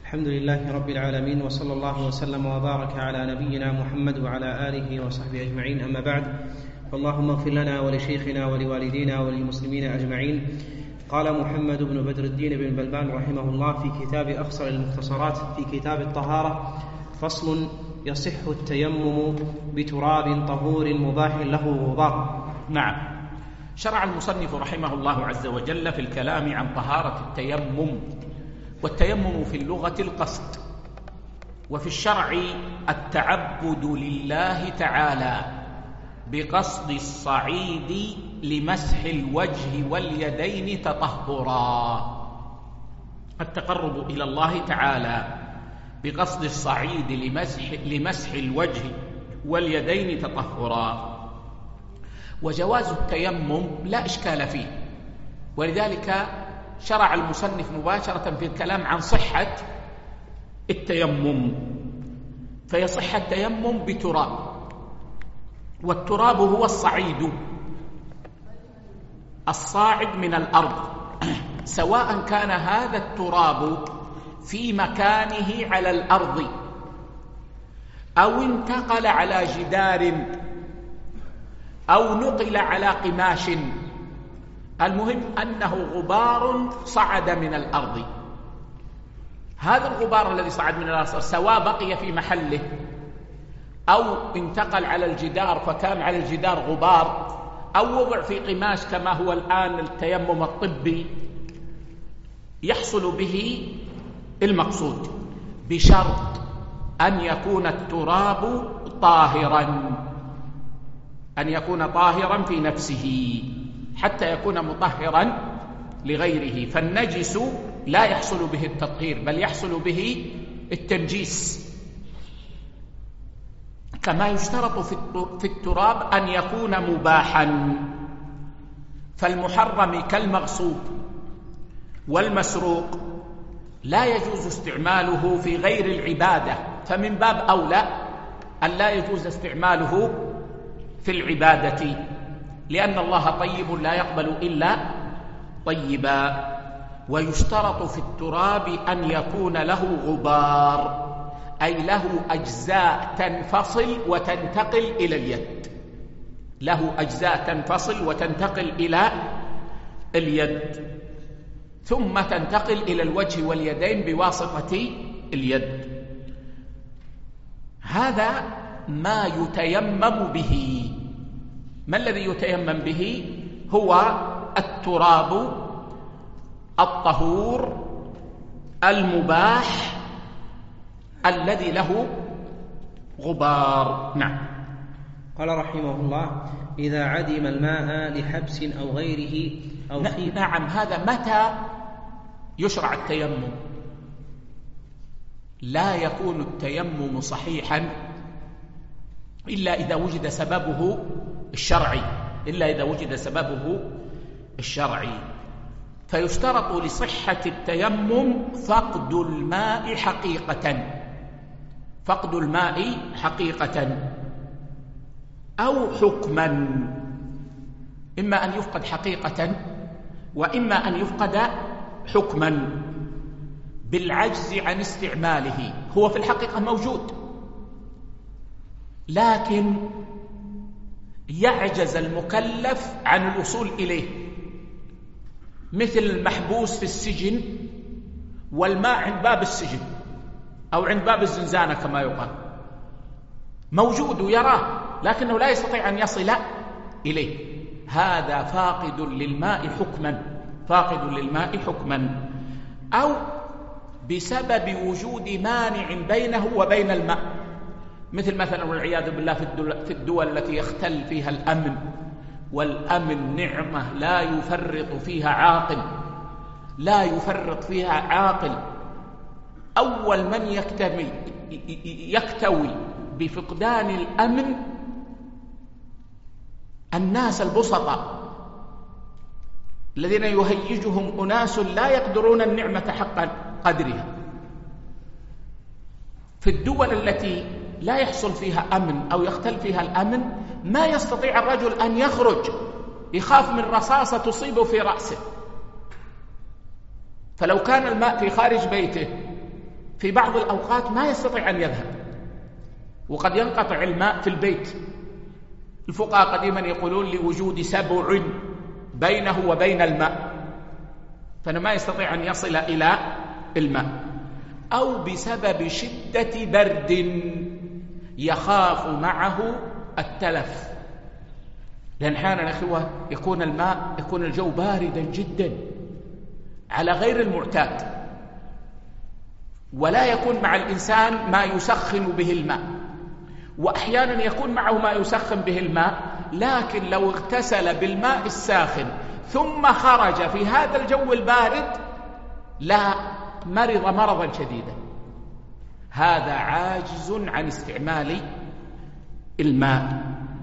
الحمد لله رب العالمين، وصلى الله وسلم وبارك على نبينا محمد وعلى آله وصحبه أجمعين. أما بعد، فاللهم اغفر لنا ولشيخنا ولوالدينا وللمسلمين أجمعين. قال محمد بن بدر الدين بن بلبان رحمه الله في كتاب أخصر المختصرات في كتاب الطهارة: فصل: يصح التيمم بتراب طهور مباح له غبار. نعم، شرع المصنف رحمه الله عز وجل في الكلام عن طهارة التيمم. والتيمم في اللغة القصد، وفي الشرع التعبد لله تعالى بقصد الصعيد لمسح الوجه واليدين تطهرا. التقرب إلى الله تعالى بقصد الصعيد لمسح الوجه واليدين تطهرا. وجواز التيمم لا إشكال فيه، ولذلك شرع المصنف مباشرة في الكلام عن صحة التيمم. فيصح التيمم بتراب، والتراب هو الصعيد، الصاعد من الأرض، سواء كان هذا التراب في مكانه على الأرض أو انتقل على جدار أو نقل على قماش. المهم أنه غبار صعد من الأرض. هذا الغبار الذي صعد من الأرض سواء بقي في محله أو انتقل على الجدار فكان على الجدار غبار، أو وضع في قماش كما هو الآن التيمم الطبي، يحصل به المقصود بشرط أن يكون التراب طاهرا، أن يكون طاهرا في نفسه حتى يكون مطهرا لغيره. فالنجس لا يحصل به التطهير بل يحصل به التنجيس. كما يشترط في التراب أن يكون مباحا، فالمحرم كالمغصوب والمسروق لا يجوز استعماله في غير العبادة، فمن باب أولى أن لا يجوز استعماله في العبادة، لأن الله طيب لا يقبل إلا طيبا. ويشترط في التراب أن يكون له غبار، أي له أجزاء تنفصل وتنتقل إلى اليد، له أجزاء تنفصل وتنتقل إلى اليد، ثم تنتقل إلى الوجه واليدين بواسطة اليد. هذا ما يتيمم به. ما الذي يتيمم به؟ هو التراب الطهور المباح الذي له غبار. نعم. قال رحمه الله: إذا عدم الماء لحبس أو غيره أو خير. نعم، هذا متى يشرع التيمم؟ لا يكون التيمم صحيحا إلا إذا وجد سببه الشرعي، إلا إذا وجد سببه الشرعي. فيشترط لصحة التيمم فقد الماء حقيقة، فقد الماء حقيقة أو حكما، إما أن يفقد حقيقة وإما أن يفقد حكما بالعجز عن استعماله. هو في الحقيقة موجود، لكن يعجز المكلف عن الوصول إليه، مثل المحبوس في السجن والماء عند باب السجن أو عند باب الزنزانة كما يقال، موجود ويراه لكنه لا يستطيع أن يصل إليه. هذا فاقد للماء حكما، فاقد للماء حكما، أو بسبب وجود مانع بينه وبين الماء، مثلا والعياذ بالله في الدول التي يختل فيها الأمن، والأمن نعمة لا يفرط فيها عاقل، لا يفرط فيها عاقل. أول من يكتوي بفقدان الأمن الناس البسطاء الذين يهيجهم أناس لا يقدرون النعمة حق قدرها. في الدول التي لا يحصل فيها أمن أو يختل فيها الأمن ما يستطيع الرجل أن يخرج، يخاف من رصاصة تصيبه في رأسه. فلو كان الماء في خارج بيته في بعض الأوقات ما يستطيع أن يذهب، وقد ينقطع الماء في البيت. الفقهاء قديما يقولون لوجود سبع بينه وبين الماء، فأنا ما يستطيع أن يصل إلى الماء، أو بسبب شدة برد يخاف معه التلف، لأن أحيانا أخوة يكون الجو باردا جدا على غير المعتاد، ولا يكون مع الإنسان ما يسخن به الماء، وأحيانا يكون معه ما يسخن به الماء، لكن لو اغتسل بالماء الساخن ثم خرج في هذا الجو البارد لا مرض مرضا شديدا. هذا عاجز عن استعمال الماء،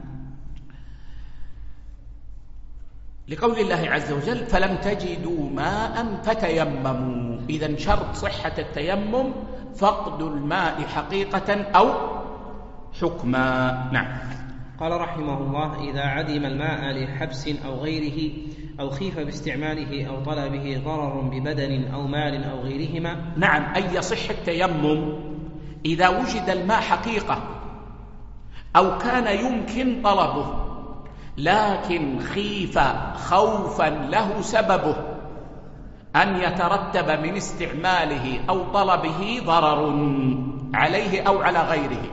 لقول الله عز وجل فلم تجدوا ماء فتيمموا. إذن شرط صحة التيمم فقد الماء حقيقة أو حكما. نعم. قال رحمه الله: إذا عدم الماء لحبس أو غيره أو خيف باستعماله أو طلبه ضرر ببدن أو مال أو غيرهما. نعم، أي يصح التيمم إذا وجد الماء حقيقة أو كان يمكن طلبه، لكن خيف خوفا له سببه أن يترتب من استعماله أو طلبه ضرر عليه أو على غيره،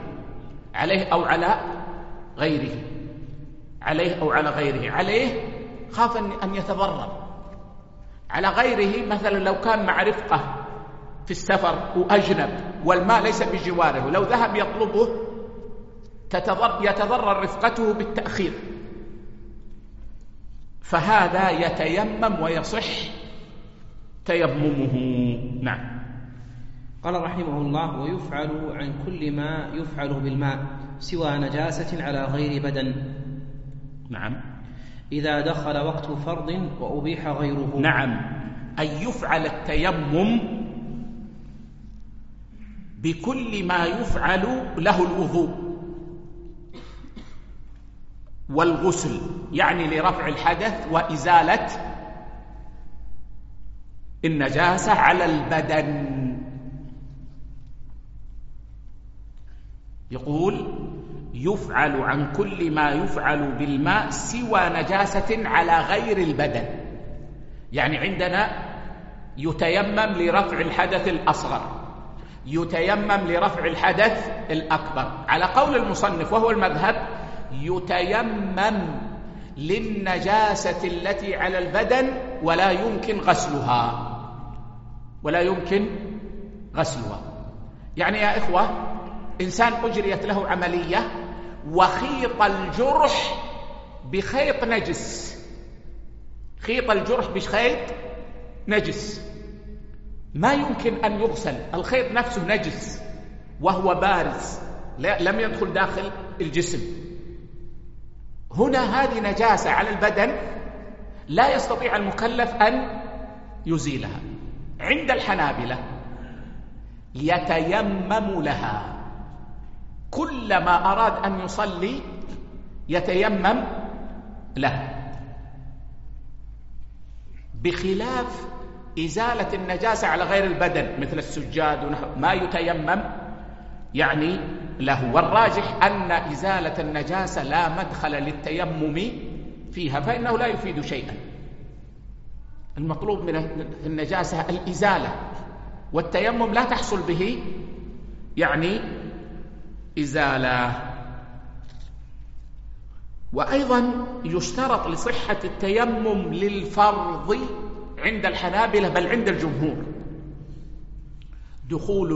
عليه خاف أن يتضرر، على غيره مثلا لو كان مع رفقة في السفر وأجنب والماء ليس بجواره، لو ذهب يطلبه يتضرر رفقته بالتأخير، فهذا يتيمم ويصح تيممه. نعم. قال رحمه الله: ويفعل عن كل ما يفعل بالماء سوى نجاسة على غير بدن. نعم. إذا دخل وقت فرض وأبيح غيره. نعم، أن يفعل التيمم بكل ما يفعل له الوضوء والغسل، يعني لرفع الحدث وإزالة النجاسة على البدن. يقول يفعل عن كل ما يفعل بالماء سوى نجاسة على غير البدن، يعني عندنا يتيمم لرفع الحدث الأصغر، يتيمم لرفع الحدث الأكبر، على قول المصنف وهو المذهب يتيمم للنجاسة التي على البدن ولا يمكن غسلها. يعني يا إخوة، إنسان أجريت له عملية وخيط الجرح بخيط نجس، ما يمكن أن يغسل، الخيط نفسه نجس وهو بارز لم يدخل داخل الجسم. هنا هذه نجاسة على البدن لا يستطيع المكلف أن يزيلها. عند الحنابلة يتيمم لها، كلما أراد أن يصلي يتيمم له، بخلاف إزالة النجاسة على غير البدن مثل السجاد ونحو ما يتيمم يعني له. والراجح أن إزالة النجاسة لا مدخل للتيمم فيها، فإنه لا يفيد شيئا. المطلوب من النجاسة الإزالة، والتيمم لا تحصل به يعني إزالة. وأيضا يشترط لصحة التيمم للفرض عند الحنابلة بل عند الجمهور دخول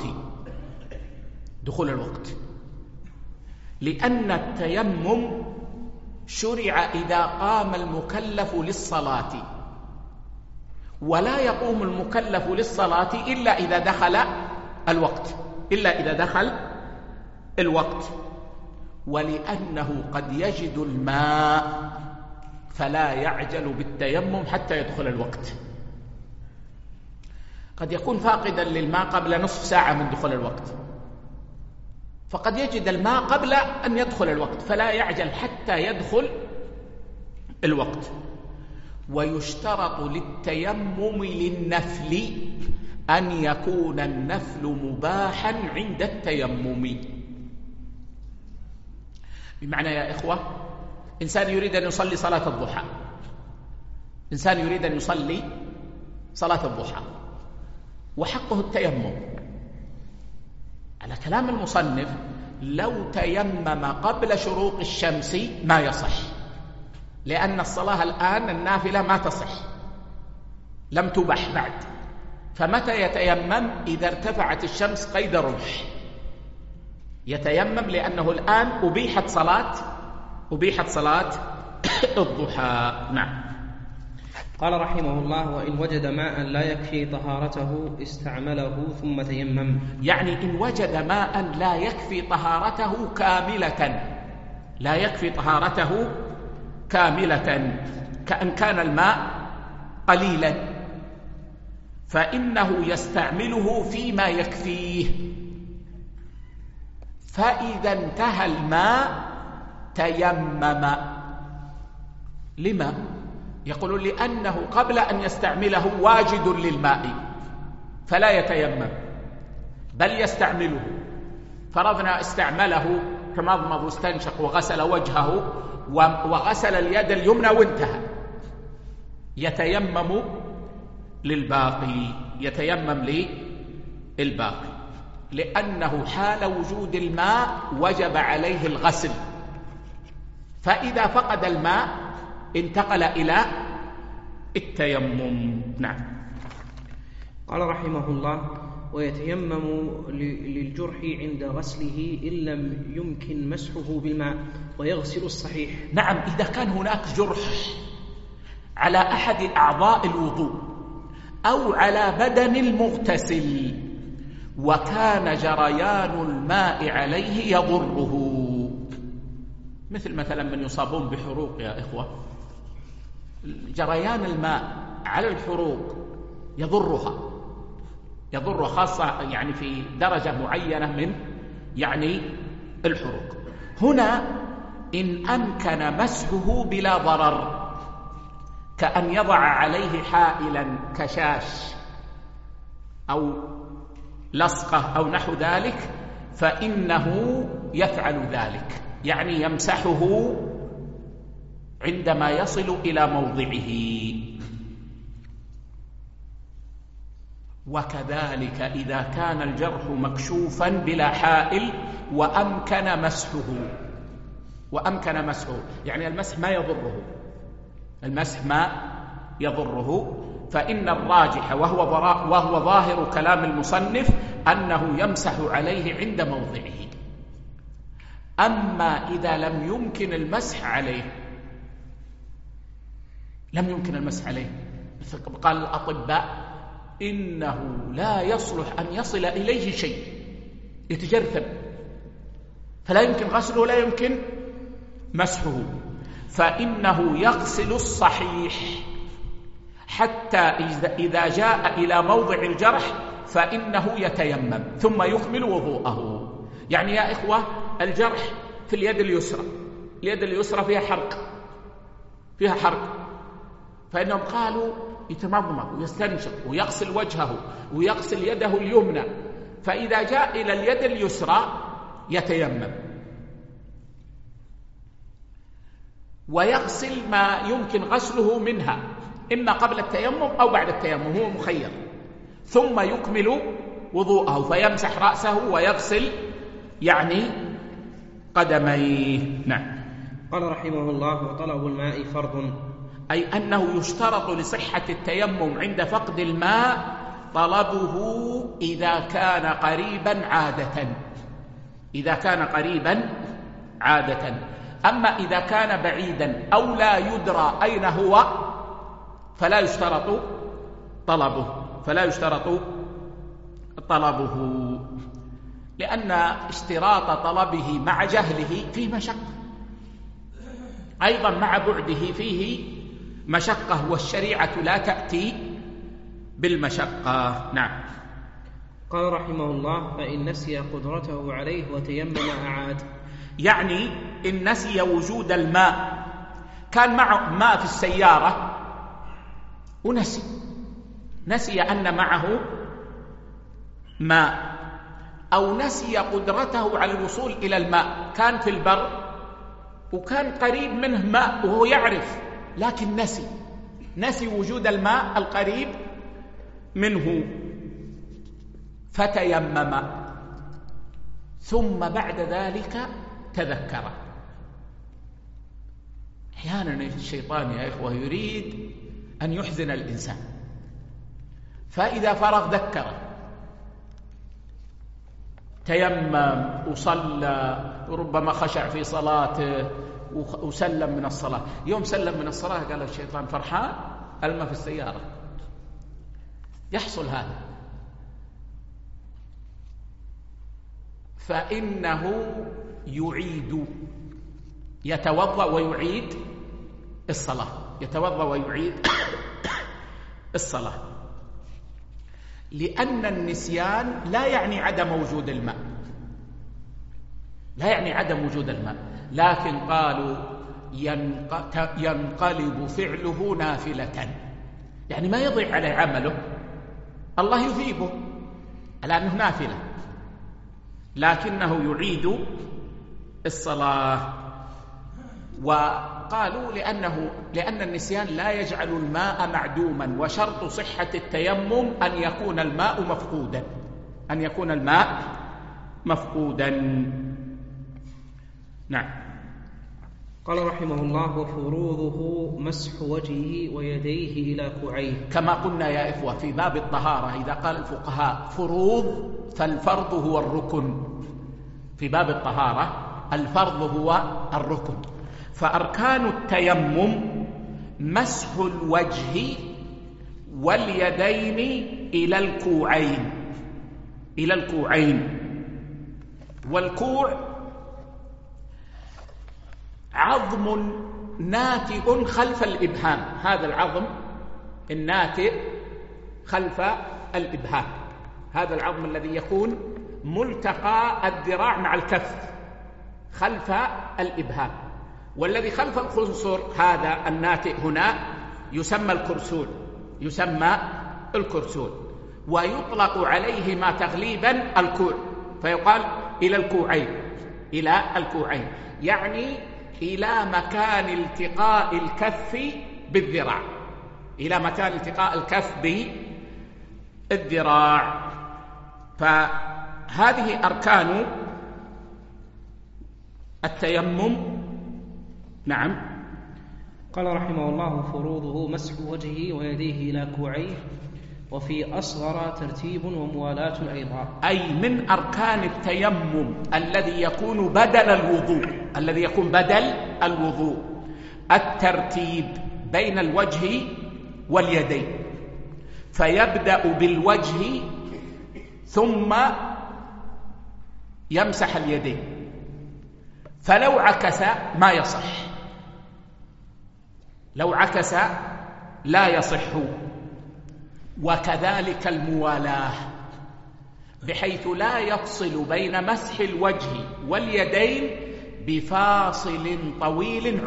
الوقت، لأن التيمم شرع إذا قام المكلف للصلاة، ولا يقوم المكلف للصلاة إلا إذا دخل الوقت، ولأنه قد يجد الماء فلا يعجل بالتيمم حتى يدخل الوقت. قد يكون فاقدا للماء قبل نصف ساعة من دخول الوقت، فقد يجد الماء قبل أن يدخل الوقت فلا يعجل حتى يدخل الوقت. ويشترط للتيمم للنفل أن يكون النفل مباحا عند التيمم. بمعنى يا إخوة، إنسان يريد أن يصلي صلاة الضحى، إنسان يريد أن يصلي صلاة الضحى وحقه التيمم، على كلام المصنف لو تيمم قبل شروق الشمس ما يصح، لأن الصلاة الآن النافلة ما تصح، لم تبح بعد. فمتى يتيمم؟ إذا ارتفعت الشمس قيد رمح يتيمم، لأنه الآن أبيحت صلاة الضحى. نعم. قال رحمه الله: وإن وجد ماء لا يكفي طهارته استعمله ثم تيمم. يعني إن وجد ماء لا يكفي طهارته كاملة، كأن كان الماء قليلا، فإنه يستعمله فيما يكفيه. فإذا انتهى الماء تيمم. لما؟ يقولون لأنه قبل أن يستعمله واجد للماء فلا يتيمم بل يستعمله. فرضنا استعمله فمضمض واستنشق وغسل وجهه وغسل اليد اليمنى وانتهى، يتيمم للباقي، لأنه حال وجود الماء وجب عليه الغسل، فإذا فقد الماء انتقل إلى التيمم. نعم. قال رحمه الله: ويتيمم للجرح عند غسله إن لم يمكن مسحه بالماء ويغسل الصحيح. نعم، إذا كان هناك جرح على أحد أعضاء الوضوء أو على بدن المغتسل وكان جريان الماء عليه يضره، مثلا من يصابون بحروق يا إخوة، جريان الماء على الحروق يضرها خاصة يعني في درجة معينة من الحروق. هنا إن أمكن مسحه بلا ضرر، كأن يضع عليه حائلا كشاش أو لصقة أو نحو ذلك، فإنه يفعل ذلك، يعني يمسحه عندما يصل إلى موضعه. وكذلك إذا كان الجرح مكشوفا بلا حائل وأمكن مسحه، يعني المسح ما يضره، فإن الراجح وهو ظاهر كلام المصنف أنه يمسح عليه عند موضعه. أما إذا لم يمكن المسح عليه، قال الأطباء إنه لا يصلح أن يصل إليه شيء، يتجرثم، فلا يمكن غسله ولا يمكن مسحه، فإنه يغسل الصحيح حتى إذا جاء إلى موضع الجرح فإنه يتيمم ثم يكمل وضوءه. يعني يا إخوة، الجرح في اليد اليسرى فيها حرق، فإنهم قالوا يتمضمض ويستنشق ويغسل وجهه ويغسل يده اليمنى، فإذا جاء إلى اليد اليسرى يتيمم ويغسل ما يمكن غسله منها، إما قبل التيمم أو بعد التيمم، هو مخير، ثم يكمل وضوءه فيمسح رأسه ويغسل قدميه. نعم. قال رحمه الله: وطلب الماء فرض، أي أنه يشترط لصحة التيمم عند فقد الماء طلبه إذا كان قريبا عادة، أما إذا كان بعيدا أو لا يدرى أين هو فلا يشترط طلبه، لأن اشتراط طلبه مع جهله فيه مشقة، أيضا مع بعده فيه مشقة، والشريعة لا تأتي بالمشقة. نعم. قال رحمه الله: فإن نسي قدرته عليه وتيمم أعاد. يعني إن نسي وجود الماء، كان معه ماء في السيارة ونسي أن معه ماء أو نسي قدرته على الوصول إلى الماء، كان في البر وكان قريب منه ماء وهو يعرف، لكن نسي وجود الماء القريب منه، فتيمم ثم بعد ذلك تذكر. أحيانا الشيطان يا إخوة يريد أن يحزن الإنسان، فإذا فرغ ذكره، تيمم وصلى، وربما خشع في صلاته وسلم من الصلاة. يوم سلم من الصلاة قال الشيطان فرحان الماء في السيارة. يحصل هذا، فإنه يتوضأ ويعيد الصلاة، يتوضأ ويعيد الصلاة، لأن النسيان لا يعني عدم وجود الماء، لا يعني عدم وجود الماء، لكن قالوا ينقلب فعله نافلة، يعني ما يضيع عليه عمله، الله يثيبه على أنه نافلة، لكنه يعيد الصلاة. وقالوا لأن النسيان لا يجعل الماء معدوما، وشرط صحة التيمم أن يكون الماء مفقودا، نعم. قال رحمه الله: وفروضه مسح وجهه ويديه إلى كوعيه. كما قلنا يا إخوة في باب الطهارة، إذا قال الفقهاء فروض فالفرض هو الركن. في باب الطهارة الفرض هو الركن، فأركان التيمم مسح الوجه واليدين إلى الكوعين. والكوع عظم ناتئ خلف الإبهام، هذا العظم الناتئ خلف الإبهام، هذا العظم الذي يكون ملتقى الذراع مع الكف خلف الإبهام، والذي خلف الخنصر هذا الناتئ هنا يسمى الكرسول، ويطلق عليهما تغليبا الكوع، فيقال إلى الكوعين، يعني إلى مكان التقاء الكف بالذراع، إلى مكان التقاء الكف بالذراع. فهذه أركان التيمم. نعم. قال رحمه الله: فروضه مسح وجهه ويديه إلى كوعيه، وفي أصغر ترتيب وموالاة أيضا. أي من أركان التيمم الذي يكون بدل الوضوء الترتيب بين الوجه واليدين، فيبدأ بالوجه ثم يمسح اليدين، فلو عكس ما يصح، لو عكس لا يصح. وكذلك الموالاة، بحيث لا يفصل بين مسح الوجه واليدين بفاصل طويل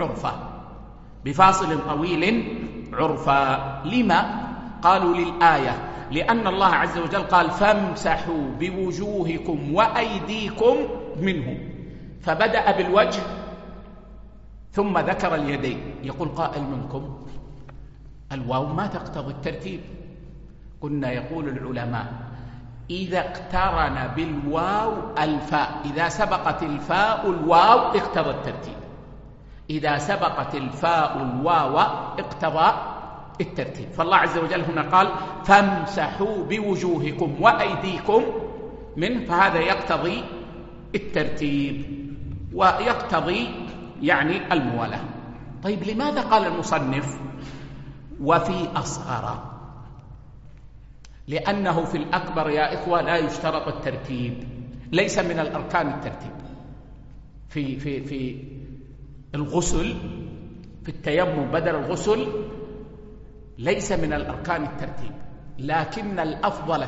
عرفا. لما؟ قالوا للآية، لأن الله عز وجل قال: فامسحوا بوجوهكم وأيديكم منه، فبدأ بالوجه ثم ذكر اليدين. يقول قائل منكم: الواو ما تقتضي الترتيب. قلنا يقول العلماء: إذا اقترن بالواو الفاء، إذا سبقت الفاء الواو اقتضى الترتيب، إذا سبقت الفاء الواو اقتضى الترتيب. فالله عز وجل هنا قال: فامسحوا بوجوهكم وأيديكم منه، فهذا يقتضي الترتيب ويقتضي يعني الموالاة. طيب لماذا قال المصنف وفي أصغر؟ لأنه في الأكبر يا إخوة لا يشترط الترتيب، ليس من الأركان الترتيب. في الغسل، في التيمم بدل الغسل ليس من الأركان الترتيب، لكن الأفضل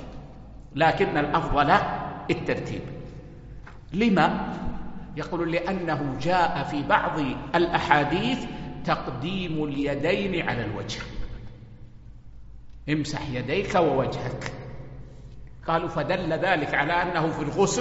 الترتيب. لما؟ يقول: لأنه جاء في بعض الأحاديث تقديم اليدين على الوجه، امسح يديك ووجهك، قالوا فدل ذلك على أنه في الغسل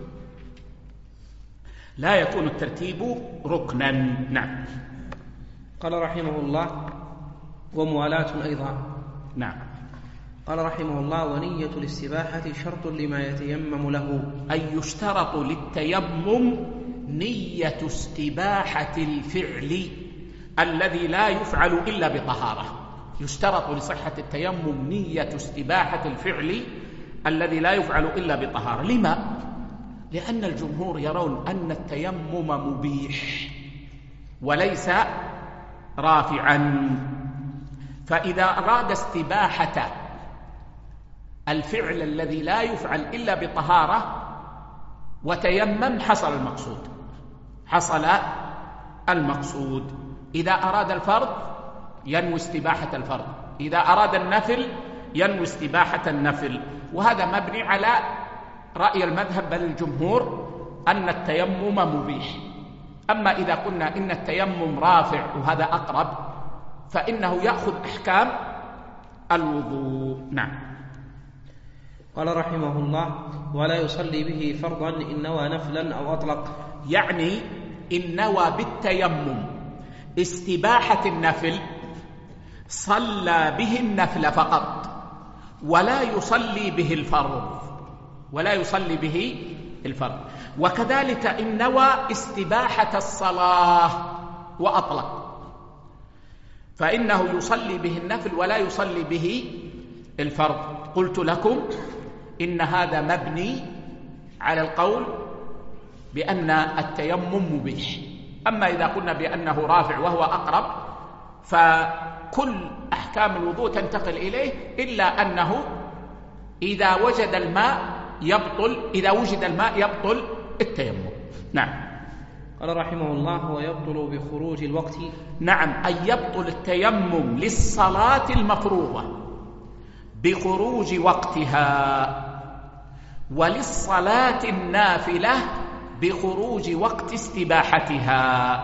لا يكون الترتيب ركنا. نعم. قال رحمه الله: وموالاة أيضا. نعم. قال رحمه الله: ونية الاستباحة شرط لما يتيمم له. أي يشترط للتيمم نية استباحة الفعل الذي لا يفعل إلا بطهارة. يشترط لصحة التيمم نية استباحة الفعل الذي لا يفعل إلا بطهارة. لما؟ لأن الجمهور يرون أن التيمم مبيح وليس رافعا، فإذا أراد استباحة الفعل الذي لا يفعل إلا بطهارة وتيمم حصل المقصود. إذا أراد الفرض ينوي استباحة الفرض، إذا أراد النفل ينوي استباحة النفل، وهذا مبني على رأي المذهب بل الجمهور أن التيمم مبيح. أما إذا قلنا إن التيمم رافع وهذا أقرب فإنه يأخذ أحكام الوضوء. نعم. قال رحمه الله: ولا يصلي به فرضا إن نوى نفلا أو أطلق. يعني إن نوى بالتيمم استباحة النفل صلى به النفل فقط ولا يصلي به الفرض. وكذلك إن نوى استباحة الصلاة وأطلق فإنه يصلي به النفل ولا يصلي به الفرض. قلت لكم إن هذا مبني على القول بأن التيمم مبيح. أما إذا قلنا بأنه رافع وهو أقرب فكل أحكام الوضوء تنتقل إليه إلا أنه إذا وجد الماء يبطل التيمم. نعم. قال رحمه الله: ويبطل بخروج الوقت. نعم، أي يبطل التيمم للصلاة المفروضة بخروج وقتها، وللصلاة النافلة بخروج وقت استباحتها.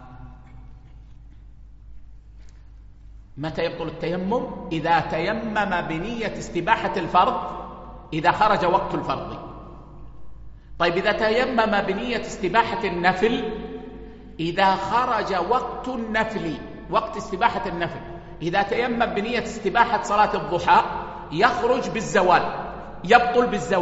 متى يبطل التيمم؟ إذا تيمم بنية استباحة الفرض إذا خرج وقت الفرض. طيب إذا تيمم بنية استباحة النفل إذا خرج وقت النفل، وقت استباحة النفل، إذا تيمم بنية استباحة صلاة الضحى يخرج بالزوال، يبطل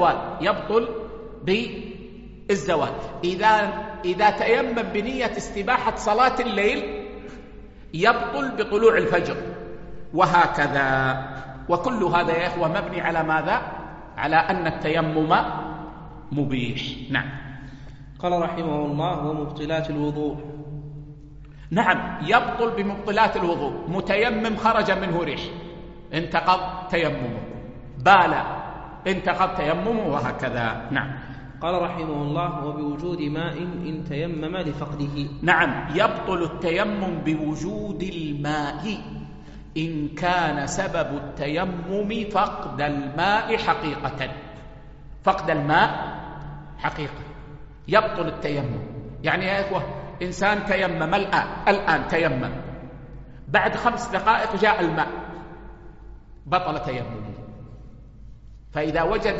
بالزوال. إذا تيمم بنية استباحة صلاة الليل يبطل بطلوع الفجر، وهكذا. وكل هذا يا إخوة مبني على ماذا؟ على أن التيمم مبيح. نعم. قال رحمه الله: ومبطلات الوضوء. نعم، يبطل بمبطلات الوضوء. متيمم خرج منه ريح انتقض تيممه، بال انتقض تيممه، وهكذا. نعم. قال رحمه الله: وبوجود ماء إن تيمم لفقده. نعم، يبطل التيمم بوجود الماء إن كان سبب التيمم فقد الماء حقيقة. فقد الماء حقيقة يبطل التيمم. يعني يا إخوة إنسان تيمم الآن تيمم، بعد 5 دقائق جاء الماء بطل تيممه. فإذا وجد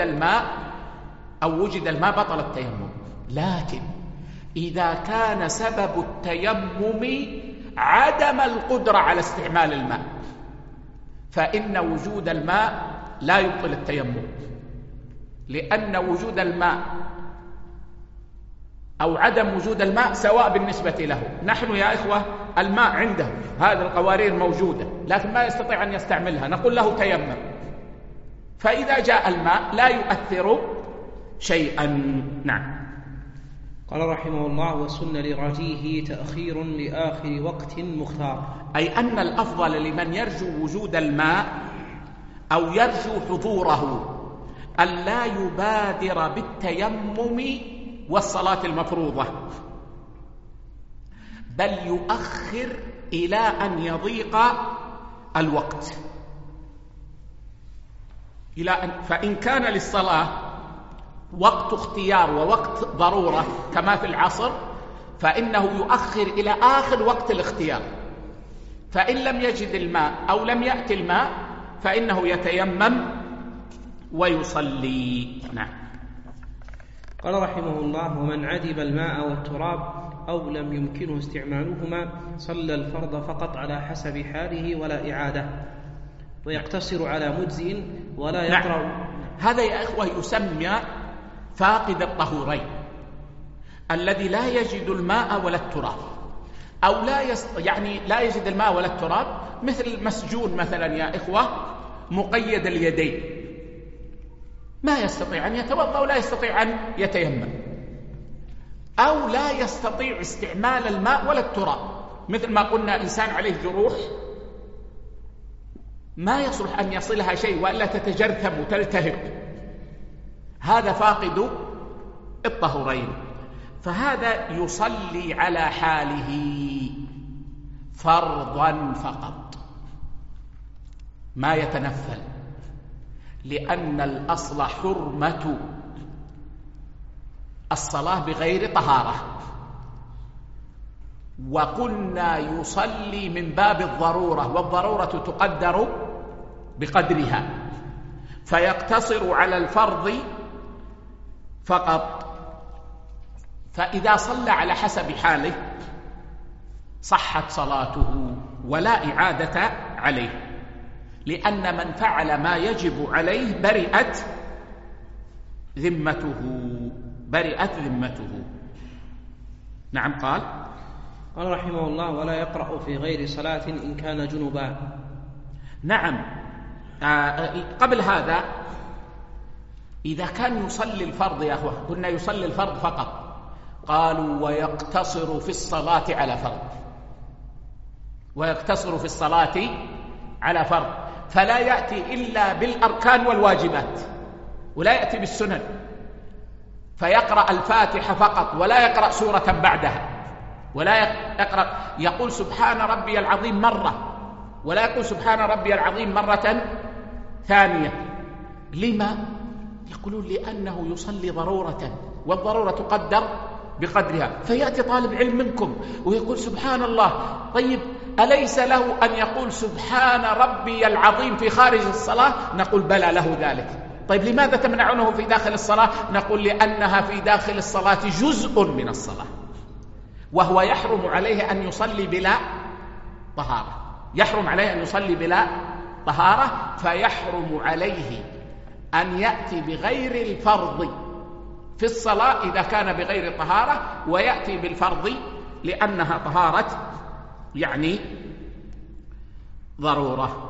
الماء بطل التيمم. لكن إذا كان سبب التيمم عدم القدرة على استعمال الماء فإن وجود الماء لا يبطل التيمم، لأن وجود الماء أو عدم وجود الماء سواء بالنسبة له. نحن يا إخوة الماء عنده، هذه القوارير موجودة، لكن ما يستطيع أن يستعملها، نقول له تيمم، فإذا جاء الماء لا يؤثر شيئا. نعم. قال رحمه الله: وسن لرجيه تأخير لآخر وقت مختار. أي أن الأفضل لمن يرجو وجود الماء أو يرجو حضوره أن لا يبادر بالتيمم والصلاة المفروضة، بل يؤخر إلى أن يضيق الوقت، فإن كان للصلاة وقت اختيار ووقت ضرورة كما في العصر فإنه يؤخر إلى آخر وقت الاختيار. فإن لم يجد الماء أو لم يأتي الماء فإنه يتيمم ويصلي. نعم. قال رحمه الله: ومن عدب الماء والتراب أو لم يمكنه استعمالهما صلى الفرض فقط على حسب حاله ولا إعادة، ويقتصر على مجزئ ولا يقرأ. نعم. هذا يا إخوة يسمى فاقد الطهورين، الذي لا يجد الماء ولا التراب، أو لا يجد الماء ولا التراب، مثل المسجون مثلا يا إخوة مقيد اليدين، ما يستطيع أن يتوضأ ولا يستطيع أن يتيمم، أو لا يستطيع استعمال الماء ولا التراب، مثل ما قلنا إنسان عليه جروح ما يصلح أن يصلها شيء وإلا تتجرثم وتلتهب، هذا فاقد الطهورين، فهذا يصلي على حاله فرضا فقط، ما يتنفل، لأن الأصل حرمة الصلاة بغير طهارة، وقلنا يصلي من باب الضرورة، والضرورة تقدر بقدرها، فيقتصر على الفرض فقط. فإذا صلى على حسب حاله صحت صلاته ولا إعادة عليه، لأن من فعل ما يجب عليه برئت ذمته. نعم. قال رحمه الله: ولا يقرأ في غير صلاة إن كان جنبا. نعم. قبل هذا إذا كان يصلي الفرض يا أخوة، قلنا يصلي الفرض فقط، قالوا ويقتصر في الصلاة على فرض، فلا يأتي إلا بالأركان والواجبات، ولا يأتي بالسنن، فيقرأ الفاتحة فقط ولا يقرأ سورة بعدها، ولا يقرأ، يقول سبحان ربي العظيم مرة، ولا يقول سبحان ربي العظيم مرة ثانية. لما؟ يقولون لأنه يصلي ضرورة، والضرورة تقدر بقدرها. فيأتي طالب علم منكم ويقول سبحان الله، طيب أليس له أن يقول سبحان ربي العظيم في خارج الصلاة؟ نقول بلى له ذلك. طيب لماذا تمنعونه في داخل الصلاة؟ نقول لأنها في داخل الصلاة جزء من الصلاة، وهو يحرم عليه أن يصلي بلا طهارة، فيحرم عليه أن يأتي بغير الفرض في الصلاة إذا كان بغير طهارة، ويأتي بالفرض لأنها طهارة يعني ضرورة،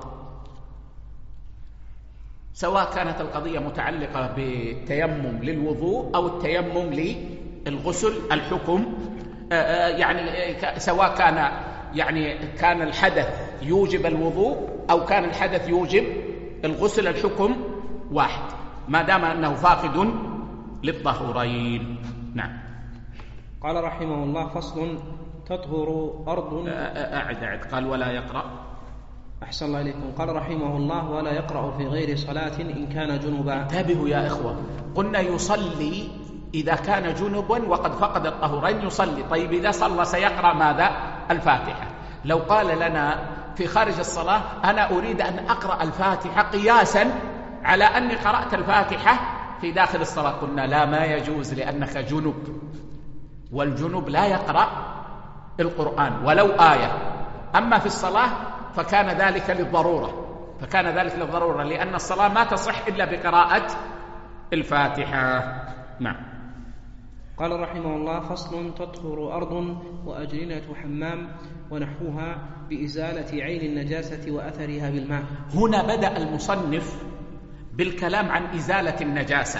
سواء كانت القضية متعلقة بالتيمم للوضوء أو التيمم للغسل. الحكم يعني سواء كان الحدث يوجب الوضوء أو كان الحدث يوجب الغسل، الحكم واحد ما دام أنه فاقد للطهورين. نعم. قال رحمه الله: فصل: تطهر أرض. أعد. قال ولا يقرأ. أحسن الله إليكم. قال رحمه الله: ولا يقرأ في غير صلاة إن كان جنبا. انتبهوا يا إخوة، قلنا يصلي إذا كان جنبا وقد فقد الطهورين يصلي. طيب إذا صلى سيقرأ ماذا؟ الفاتحة. لو قال لنا في خارج الصلاة أنا أريد أن أقرأ الفاتحة قياسا على أني قرأت الفاتحة في داخل الصلاة، قلنا لا، ما يجوز، لأنك جنب، والجنب لا يقرأ القرآن ولو آية. أما في الصلاة فكان ذلك للضرورة، لأن الصلاة ما تصح إلا بقراءة الفاتحة. نعم. قال رحمه الله: فصل: تطهر أرض وأجرنة حمام ونحوها بإزالة عين النجاسة وأثرها بالماء. هنا بدأ المصنف بالكلام عن إزالة النجاسة،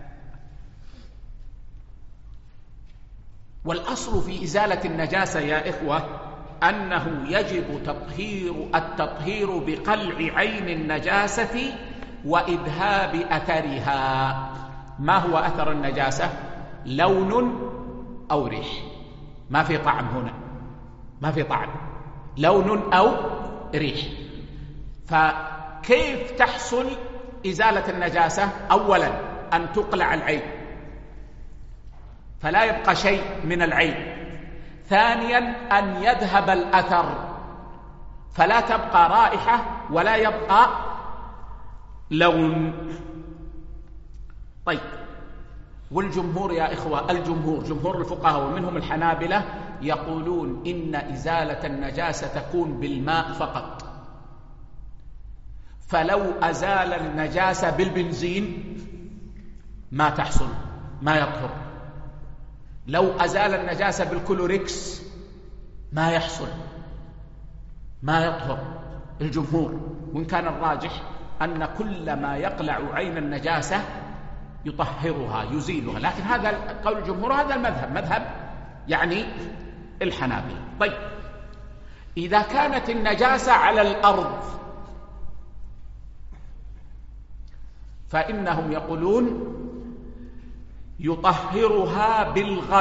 والأصل في إزالة النجاسة يا إخوة أنه يجب التطهير بقلع عين النجاسة وإذهاب أثرها. ما هو أثر النجاسة؟ لون أو ريح، ما في طعم هنا، ما في طعم، لون أو ريح. فكيف تحصل إزالة النجاسة؟ أولا أن تقلع العين فلا يبقى شيء من العين. ثانيا أن يذهب الأثر فلا تبقى رائحة ولا يبقى لون. طيب، والجمهور يا إخوة، جمهور الفقهاء ومنهم الحنابلة يقولون إن إزالة النجاسة تكون بالماء فقط. فلو أزال النجاسة بالبنزين ما تحصل، ما يطهر. لو أزال النجاسة بالكلوريكس ما يحصل، ما يطهر. الجمهور، وإن كان الراجح أن كل ما يقلع عين النجاسة يطهرها يزيلها، لكن هذا قول الجمهور، هذا مذهب يعني الحنابلة. طيب، إذا كانت النجاسة على الأرض فإنهم يقولون يطهرها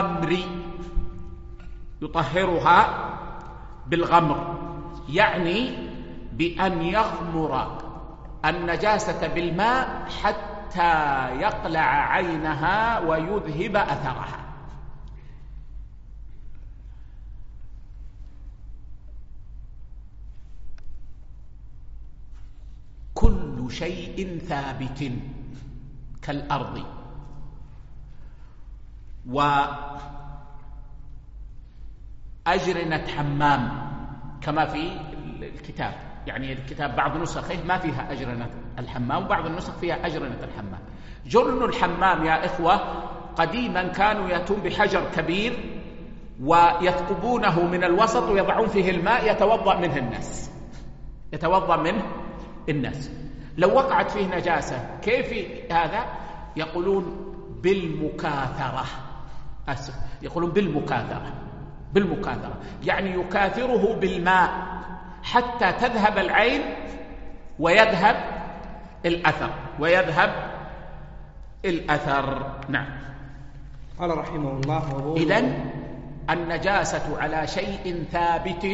بالغمر، يعني بأن يغمر النجاسة بالماء حتى يقلع عينها ويذهب أثرها. كل شيء ثابت كالأرض وأجرنة حمام كما في الكتاب، يعني الكتاب بعض نسخه ما فيها أجرنة الحمام وبعض النسخ فيها أجرنة الحمام. جرن الحمام يا إخوة قديما كانوا يأتون بحجر كبير ويثقبونه من الوسط ويضعون فيه الماء يتوضأ منه الناس. لو وقعت فيه نجاسة كيف هذا؟ يقولون بالمكاثرة، يعني يكاثره بالماء حتى تذهب العين ويذهب الأثر. نعم. قال رحمه الله: إذن النجاسة على شيء ثابت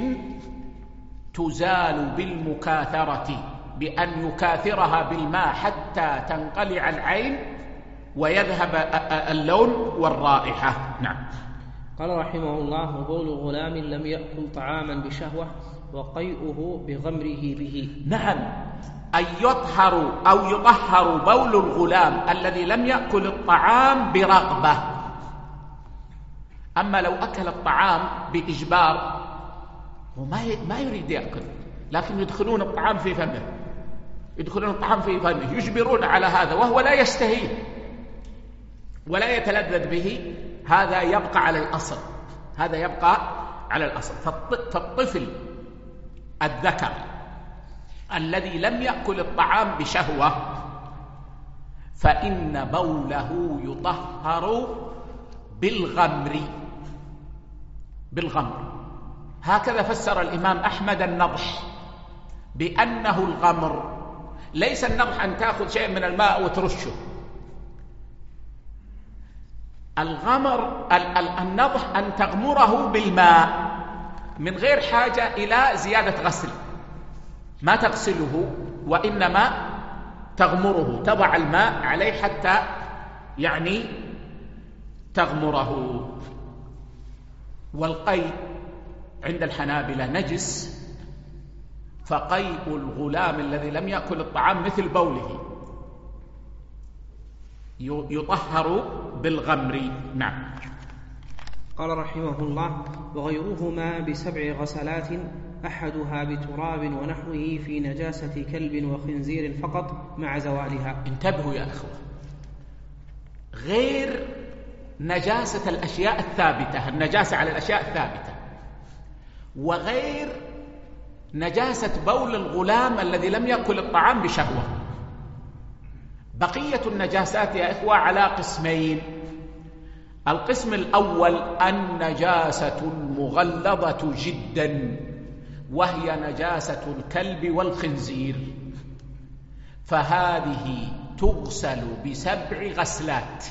تزال بالمكاثرة، بأن يكاثرها بالماء حتى تنقلع العين ويذهب اللون والرائحة. نعم. قال رحمه الله: وبول غلام لم يأكل طعاما بشهوة وقيئه بغمره به. نعم، أن يطهر أو يطهر بول الغلام الذي لم يأكل الطعام برغبة. أما لو أكل الطعام بإجبار وما يريد يأكل، لكن يدخلون الطعام في فمه، يجبرون على هذا وهو لا يشتهيه ولا يتلذذ به، هذا يبقى على الأصل. فالطفل الذكر الذي لم يأكل الطعام بشهوة فإن بوله يطهر بالغمر. هكذا فسر الإمام أحمد النضح، بأنه الغمر ليس النضح أن تأخذ شيء من الماء وترشه. النضح أن تغمره بالماء من غير حاجة إلى زيادة غسل، ما تغسله وإنما تغمره، تضع الماء عليه حتى يعني تغمره. والقيء عند الحنابلة نجس، فقيء الغلام الذي لم يأكل الطعام مثل بوله يطهر بالغمر. نعم. قال رحمه الله: وغيرهما ب7 غسلات، أحدها بتراب ونحوه في نجاسة كلب وخنزير فقط مع زوالها. انتبهوا يا أخوة، غير نجاسة الأشياء الثابتة، النجاسة على الأشياء الثابتة، وغير نجاسة بول الغلام الذي لم يأكل الطعام بشهوة. بقية النجاسات يا إخوة على قسمين. القسم الأول النجاسة المغلظة جدا، وهي نجاسة الكلب والخنزير، فهذه تغسل ب7 غسلات،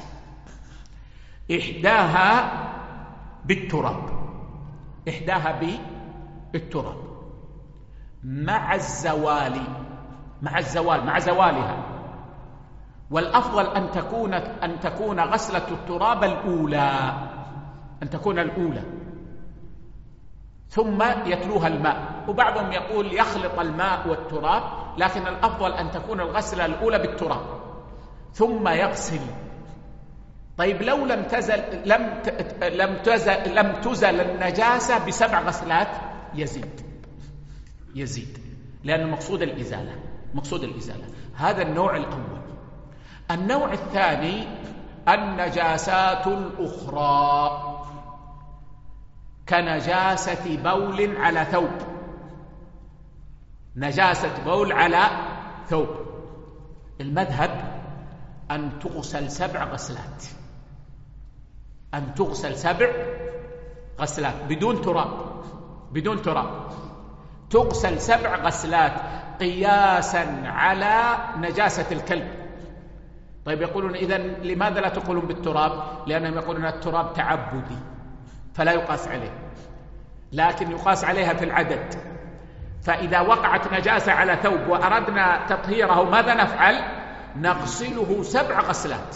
إحداها بالتراب مع زوالها. والأفضل أن تكون غسلة التراب الأولى، ثم يتلوها الماء. وبعضهم يقول يخلط الماء والتراب، لكن الأفضل أن تكون الغسلة الأولى بالتراب ثم يغسل طيب لو لم تزل النجاسة ب7 غسلات يزيد، لأن المقصود الإزالة. هذا النوع الأول. النوع الثاني النجاسات الأخرى كنجاسة بول على ثوب، نجاسة بول على ثوب، المذهب أن تغسل 7 غسلات، أن تغسل 7 غسلات بدون تراب، تغسل 7 غسلات قياسا على نجاسة الكلب. طيب يقولون إذن لماذا لا تقولون بالتراب؟ لأنهم يقولون التراب تعبدي فلا يقاس عليه، لكن يقاس عليها في العدد. فإذا وقعت نجاسة على ثوب وأردنا تطهيره ماذا نفعل؟ نغسله 7 غسلات.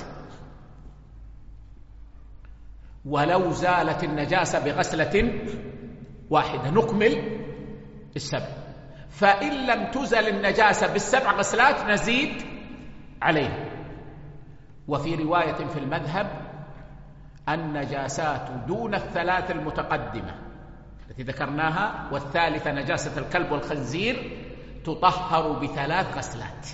ولو زالت النجاسة بغسلة واحدة نكمل 7. فإن لم تزل النجاسة بال7 غسلات نزيد عليها. وفي رواية في المذهب النجاسات دون 3 المتقدمة التي ذكرناها، والثالثة نجاسة الكلب والخنزير، تطهر ب3 غسلات،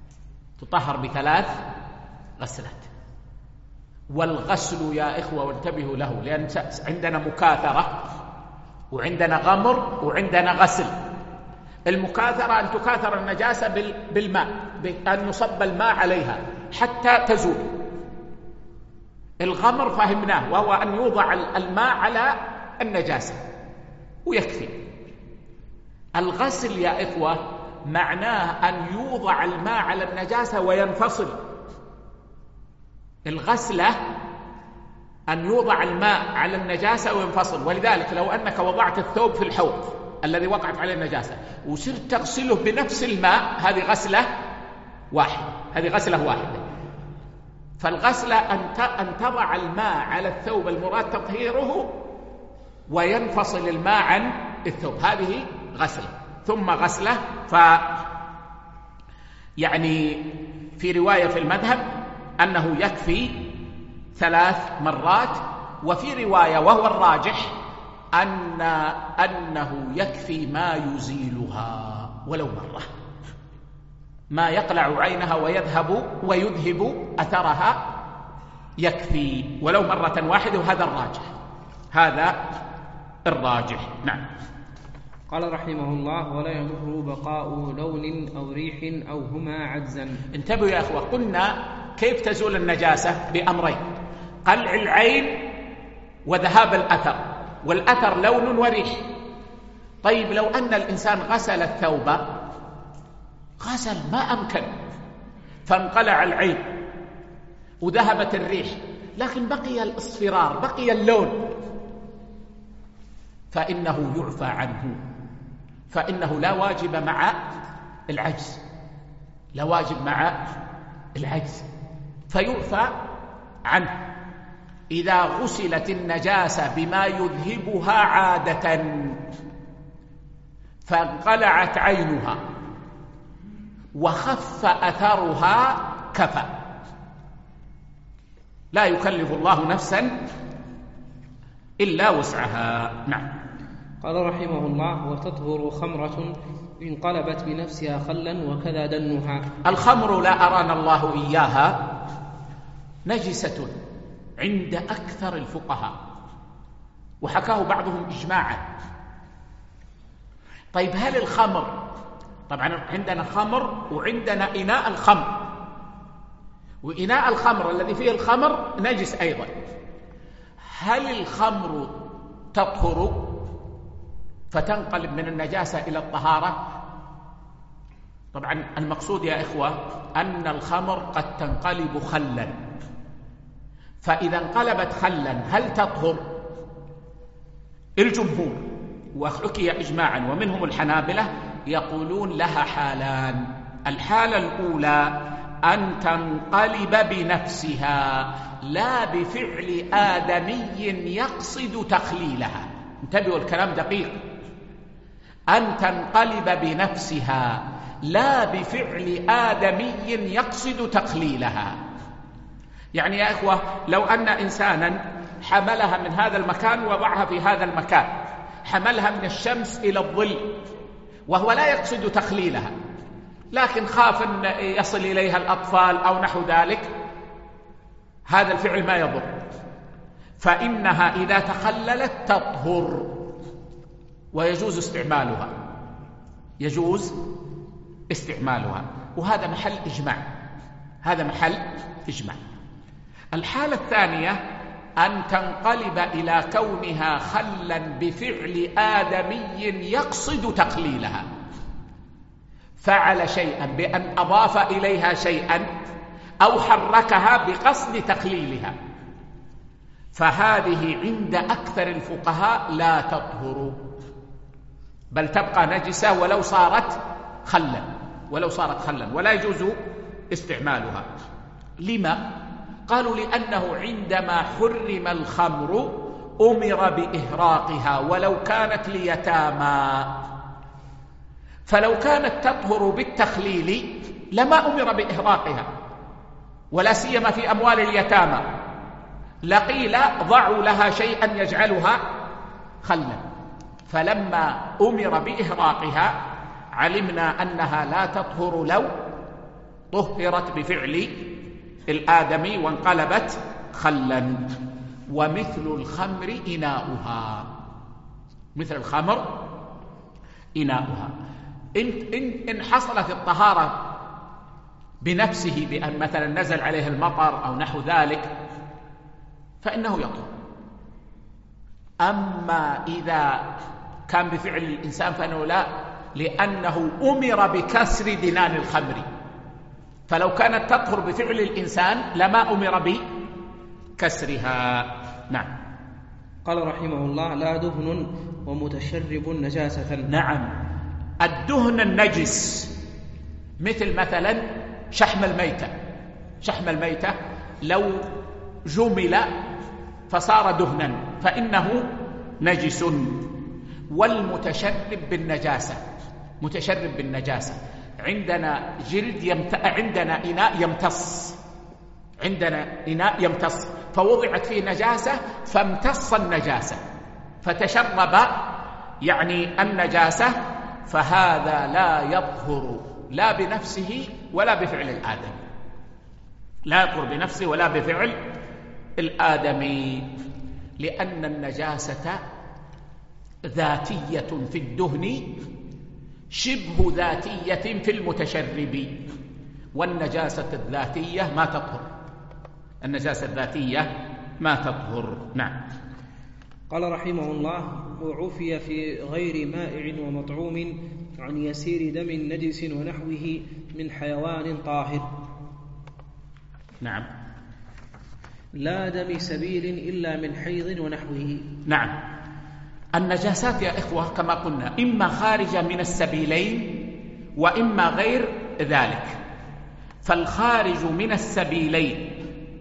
والغسل يا إخوة وانتبهوا له، لأن عندنا مكاثرة وعندنا غمر وعندنا غسل. المكاثرة أن تكاثر النجاسة بالماء، بأن يصب الماء عليها حتى تزول. الغمر فهمناه، وهو أن يوضع الماء على النجاسة ويكفي. الغسل يا إخوة معناه أن يوضع الماء على النجاسة وينفصل. الغسلة أن يوضع الماء على النجاسة وينفصل. ولذلك لو أنك وضعت الثوب في الحوض الذي وقعت عليه النجاسة وصرت تغسله بنفس الماء، هذه غسلة واحدة. فالغسلة أن تضع الماء على الثوب المراد تطهيره وينفصل الماء عن الثوب، هذه غسلة. ثم غسلة يعني في رواية في المذهب أنه يكفي 3 مرات، وفي رواية وهو الراجح أنه يكفي ما يزيلها ولو مرة، ما يقلع عينها ويذهب أثرها يكفي ولو مرة واحدة، وهذا الراجح. نعم. قال رحمه الله: ولا يضر بقاء لون أو ريح أو هما عجزا. انتبهوا يا أخوة، قلنا كيف تزول النجاسة بأمرين: قلع العين وذهاب الأثر، والأثر لون وريح. طيب لو أن الإنسان غسل الثوب، غسل ما أمكن، فانقلع العين وذهبت الريح، لكن بقي الإصفرار، بقي اللون، فإنه يعفى عنه، فإنه لا واجب مع العجز، فيعفى عنه. إذا غسلت النجاسة بما يذهبها عادة فانقلعت عينها وخف أثرها كفى، لا يكلف الله نفسا إلا وسعها. نعم. قال رحمه الله: وتطهر خمرة انقلبت بنفسها خلا وكذا دنها. الخمر لا أرانا الله إياها نجسة عند أكثر الفقهاء، وحكاه بعضهم إجماعا. طيب هل الخمر، طبعا عندنا خمر وعندنا إناء الخمر، وإناء الخمر الذي فيه الخمر نجس أيضا. هل الخمر تطهر فتنقلب من النجاسة إلى الطهارة؟ طبعا المقصود يا إخوة أن الخمر قد تنقلب خلا، فإذا انقلبت خلا هل تطهر؟ الجمهور وحكي إجماعا ومنهم الحنابلة يقولون لها حالان. الحالة الأولى أن تنقلب بنفسها لا بفعل آدمي يقصد تخليلها. انتبهوا الكلام دقيق، أن تنقلب بنفسها لا بفعل آدمي يقصد تخليلها. يعني يا إخوة لو أن إنسانا حملها من هذا المكان ووضعها في هذا المكان، حملها من الشمس إلى الظل وهو لا يقصد تخليلها، لكن خاف أن يصل إليها الأطفال أو نحو ذلك، هذا الفعل ما يضر، فإنها إذا تخللت تطهر ويجوز استعمالها، يجوز استعمالها، وهذا محل إجماع، هذا محل إجماع. الحالة الثانية أن تنقلب إلى كونها خلا بفعل آدمي يقصد تقليلها، فعل شيئا بأن أضاف إليها شيئا أو حركها بقصد تقليلها، فهذه عند أكثر الفقهاء لا تطهر، بل تبقى نجسة ولو صارت خلا، ولا يجوز استعمالها. لما؟ قالوا لأنه عندما حرم الخمر أمر بإهراقها ولو كانت ليتامى، فلو كانت تطهر بالتخليل لما أمر بإهراقها، ولا سيما في أموال اليتامى، لقيل ضعوا لها شيئا يجعلها خلا، فلما أمر بإهراقها علمنا أنها لا تطهر لو طهرت بفعل الآدمي وانقلبت خلا. ومثل الخمر إناؤها، مثل الخمر إناؤها إن حصلت الطهارة بنفسه بأن مثلا نزل عليه المطر أو نحو ذلك فإنه يطهر. أما إذا كان بفعل الإنسان فإنه لا، لأنه أمر بكسر دنان الخمر، فلو كانت تطهر بفعل الإنسان لما أمر بكسرها. نعم. قال رحمه الله: لا دهن ومتشرب نجاسة. نعم، الدهن النجس مثلا شحم الميتة لو جمل فصار دهنا فإنه نجس. والمتشرب بالنجاسة، متشرب بالنجاسة، عندنا جلد عندنا إناء يمتص، فوضعت فيه نجاسة فامتص النجاسة فتشرب يعني النجاسة، فهذا لا يطهر لا بنفسه ولا بفعل الآدم، لا يطهر بنفسه ولا بفعل الآدمي، لأن النجاسة ذاتية في الدهن شبه ذاتية في المتشرب، والنجاسة الذاتية ما تطهر، النجاسة الذاتية ما تطهر. نعم. قال رحمه الله: وعفي في غير مائع ومطعوم عن يسير دم نجس ونحوه من حيوان طاهر. نعم. لا دم سبيل إلا من حيض ونحوه. نعم. النجاسات يا إخوة كما قلنا إما خارجة من السبيلين وإما غير ذلك، فالخارج من السبيلين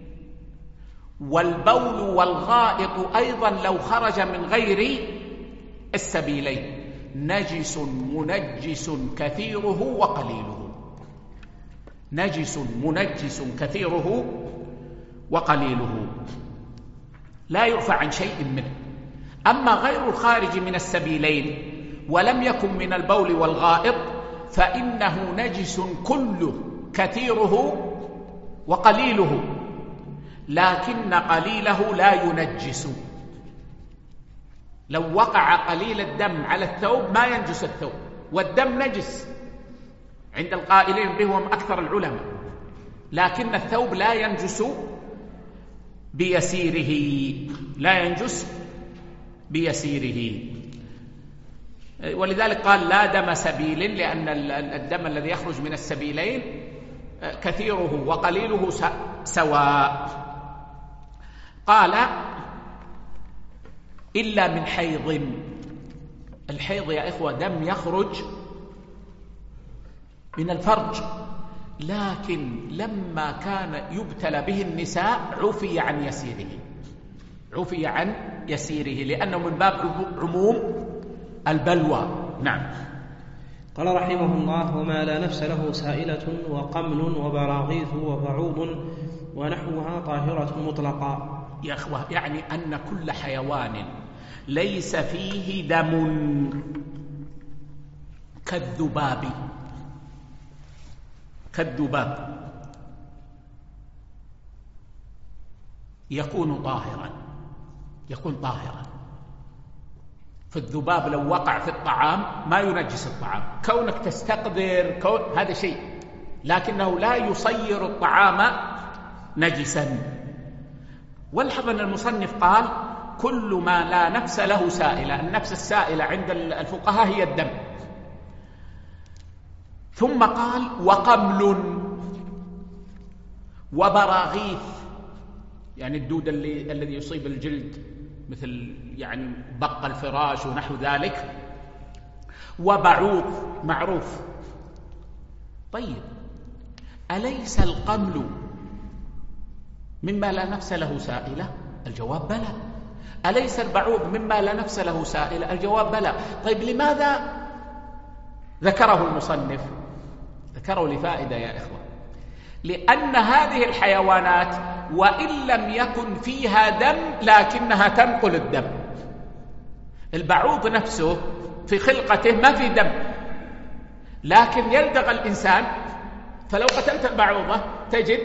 والبول والغائط أيضا لو خرج من غير السبيلين نجس منجس كثيره وقليله، نجس منجس كثيره وقليله، لا يعفى عن شيء منه. أما غير الخارج من السبيلين ولم يكن من البول والغائط فإنه نجس كله كثيره وقليله، لكن قليله لا ينجس. لو وقع قليل الدم على الثوب ما ينجس الثوب، والدم نجس عند القائلين به وهم أكثر العلماء، لكن الثوب لا ينجس بيسيره، لا ينجس بيسيره. ولذلك قال لا دم سبيل، لأن الدم الذي يخرج من السبيلين كثيره وقليله سواء. قال إلا من حيض. الحيض يا إخوة دم يخرج من الفرج، لكن لما كان يبتلى به النساء عفي عن يسيره، عفي عن يسيره لأنه من باب عموم البلوى. نعم. قال رحمه الله: وما لا نفس له سائلة وقمل وبراغيث وبعوض ونحوها طاهرة مطلقا. يا أخوة، يعني أن كل حيوان ليس فيه دم كالذباب يكون طاهرا. فالذباب لو وقع في الطعام ما ينجس الطعام، كونك تستقدر هذا شيء، لكنه لا يصير الطعام نجسا. والحظ أن المصنف قال كل ما لا نفس له سائلة. النفس السائلة عند الفقهاء هي الدم. ثم قال وقمل وبراغيث، يعني الدود الذي يصيب الجلد مثل يعني بق الفراش ونحو ذلك، وبعوض معروف. طيب، أليس القمل مما لا نفس له سائلة؟ الجواب بلى. أليس البعوض مما لا نفس له سائلة؟ الجواب بلى. طيب، لماذا ذكره المصنف؟ ذكره لفائدة يا إخوة، لأن هذه الحيوانات وإن لم يكن فيها دم لكنها تنقل الدم. البعوض نفسه في خلقته ما في دم، لكن يلدغ الإنسان، فلو قتلت البعوضة تجد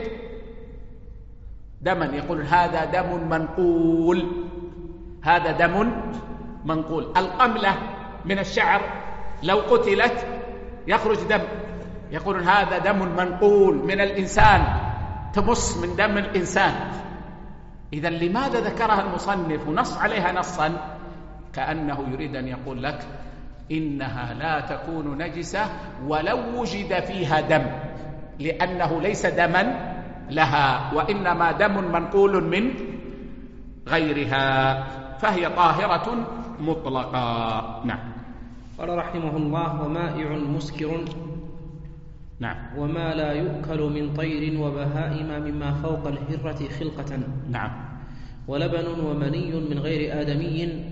دما، يقول هذا دم منقول، هذا دم منقول. القملة من الشعر لو قتلت يخرج دم، يقول هذا دم منقول من الإنسان، تمص من دم الإنسان. إذن لماذا ذكرها المصنف ونص عليها نصا؟ كأنه يريد أن يقول لك إنها لا تكون نجسة ولو وجد فيها دم، لأنه ليس دما لها، وإنما دم منقول من غيرها، فهي طاهرة مطلقا. نعم. قال رحمه الله ومائع مسكر. نعم. وما لا يؤكل من طير وبهائم مما فوق الهرة خلقة. نعم. ولبن ومني من غير آدمي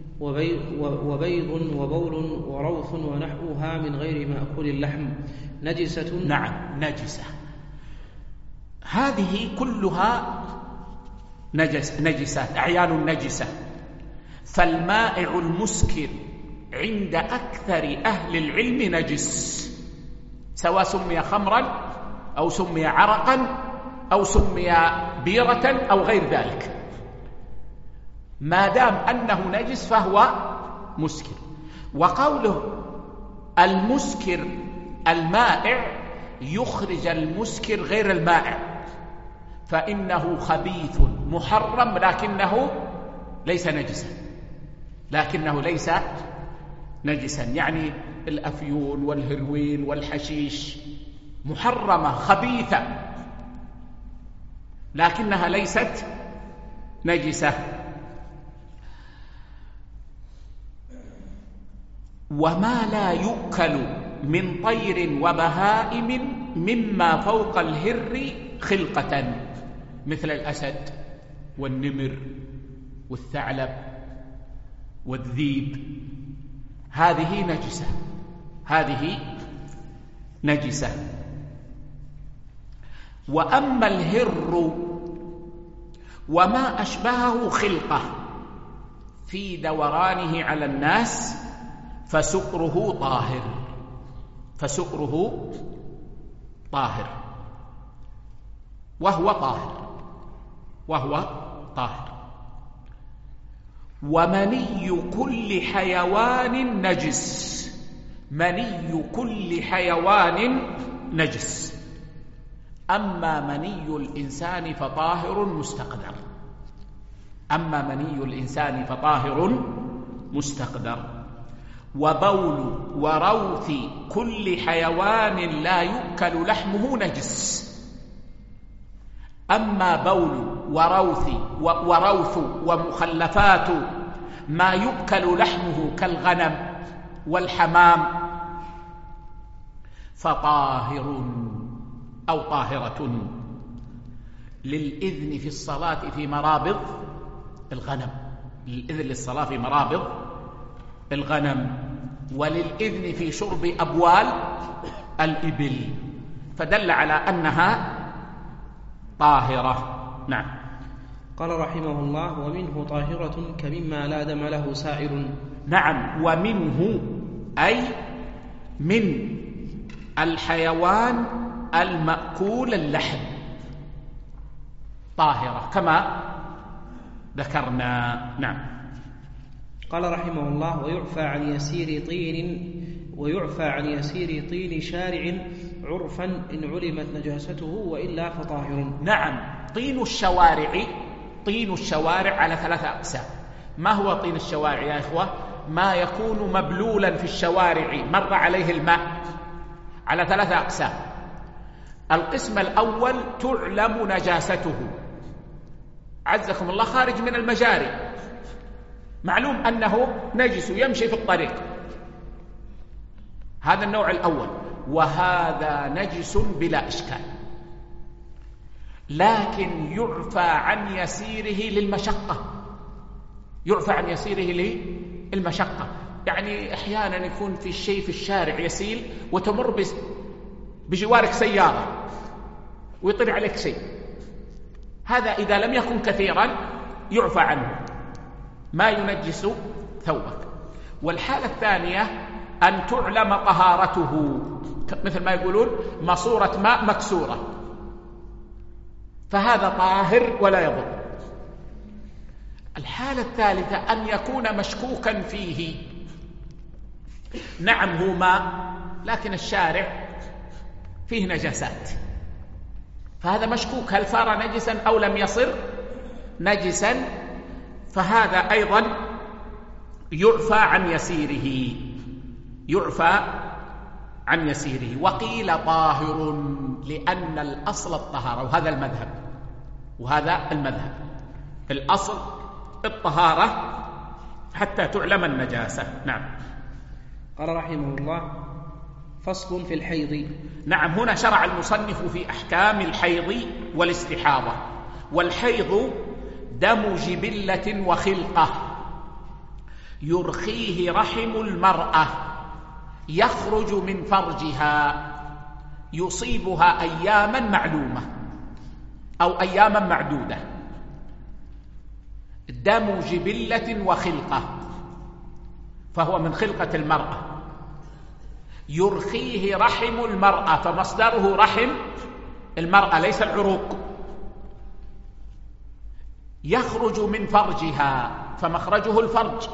وبيض وبول وروث ونحوها من غير مأكول اللحم نجسة. نعم، نجسة. هذه كلها نجسات، أعيان نجسة. فالمائع المسكر عند أكثر أهل العلم نجس، سواء سمي خمرا أو سمي عرقا أو سمي بيرة أو غير ذلك، ما دام أنه نجس فهو مسكر. وقوله المسكر المائع يخرج المسكر غير المائع، فإنه خبيث محرم لكنه ليس نجسا، يعني الأفيون والهروين والحشيش محرمة خبيثة لكنها ليست نجسة. وما لا يؤكل من طير وبهائم مما فوق الهر خلقة، مثل الأسد والنمر والثعلب والذيب، هذه نجسة. وأما الهر وما أشبهه خلقة في دورانه على الناس فسؤره طاهر، وهو طاهر. ومني كل حيوان نجس، أما مني الإنسان فطاهر مستقدر. وبول وروث كل حيوان لا يؤكل لحمه نجس، أما بول وروث ومخلفات ما يؤكل لحمه كالغنم والحمام فطاهر أو طاهرة للإذن في الصلاة في مرابض الغنم، للإذن للصلاة في مرابض الغنم، وللإذن في شرب أبوال الإبل، فدل على أنها طاهرة. نعم. قال رحمه الله: ومنه طاهرة كمما لا دم له سائر. نعم، ومنه أي من الحيوان المأكول اللحم طاهرة كما ذكرنا. نعم. قال رحمه الله: ويعفى عن يسير طين شارع عرفا إن علمت نجاسته وإلا فطاهر. نعم. طين الشوارع على 3 أقسام. ما هو طين الشوارع يا إخوة؟ ما يكون مبلولا في الشوارع مر عليه الماء، على 3 أقسام. القسم الأول تعلم نجاسته، عزكم الله، خارج من المجاري، معلوم أنه نجس يمشي في الطريق، هذا النوع الأول، وهذا نجس بلا إشكال، لكن يعفى عن يسيره للمشقة. يعفى عن يسيره للمشقة، يعني أحيانا يكون في شيء في الشارع يسيل وتمر بجوارك سيارة ويطلع عليك شيء، هذا إذا لم يكن كثيرا يعفى عنه، ما ينجس ثوبك. والحالة الثانية أن تعلم طهارته، مثل ما يقولون ماسورة ماء مكسورة، فهذا طاهر ولا يضر. الحالة الثالثة أن يكون مشكوكا فيه، نعم هو ماء لكن الشارع فيه نجاسات، فهذا مشكوك هل صار نجسا أو لم يصر نجسا، فهذا أيضا يعفى عن يسيره، يعفى عن يسيره. وقيل طاهر لأن الأصل الطهارة، وهذا المذهب، الأصل الطهارة حتى تعلم النجاسة. نعم. قال رحمه الله: فصل في الحيض. نعم، هنا شرع المصنف في أحكام الحيض والاستحاضة. والحيض دم جبلة وخلقة يرخيه رحم المرأة، يخرج من فرجها، يصيبها أياما معلومة أو أياما معدودة. دم جبلة وخلقة، فهو من خلقة المرأة. يرخيه رحم المرأة، فمصدره رحم المرأة ليس العروق. يخرج من فرجها، فمخرجه الفرج.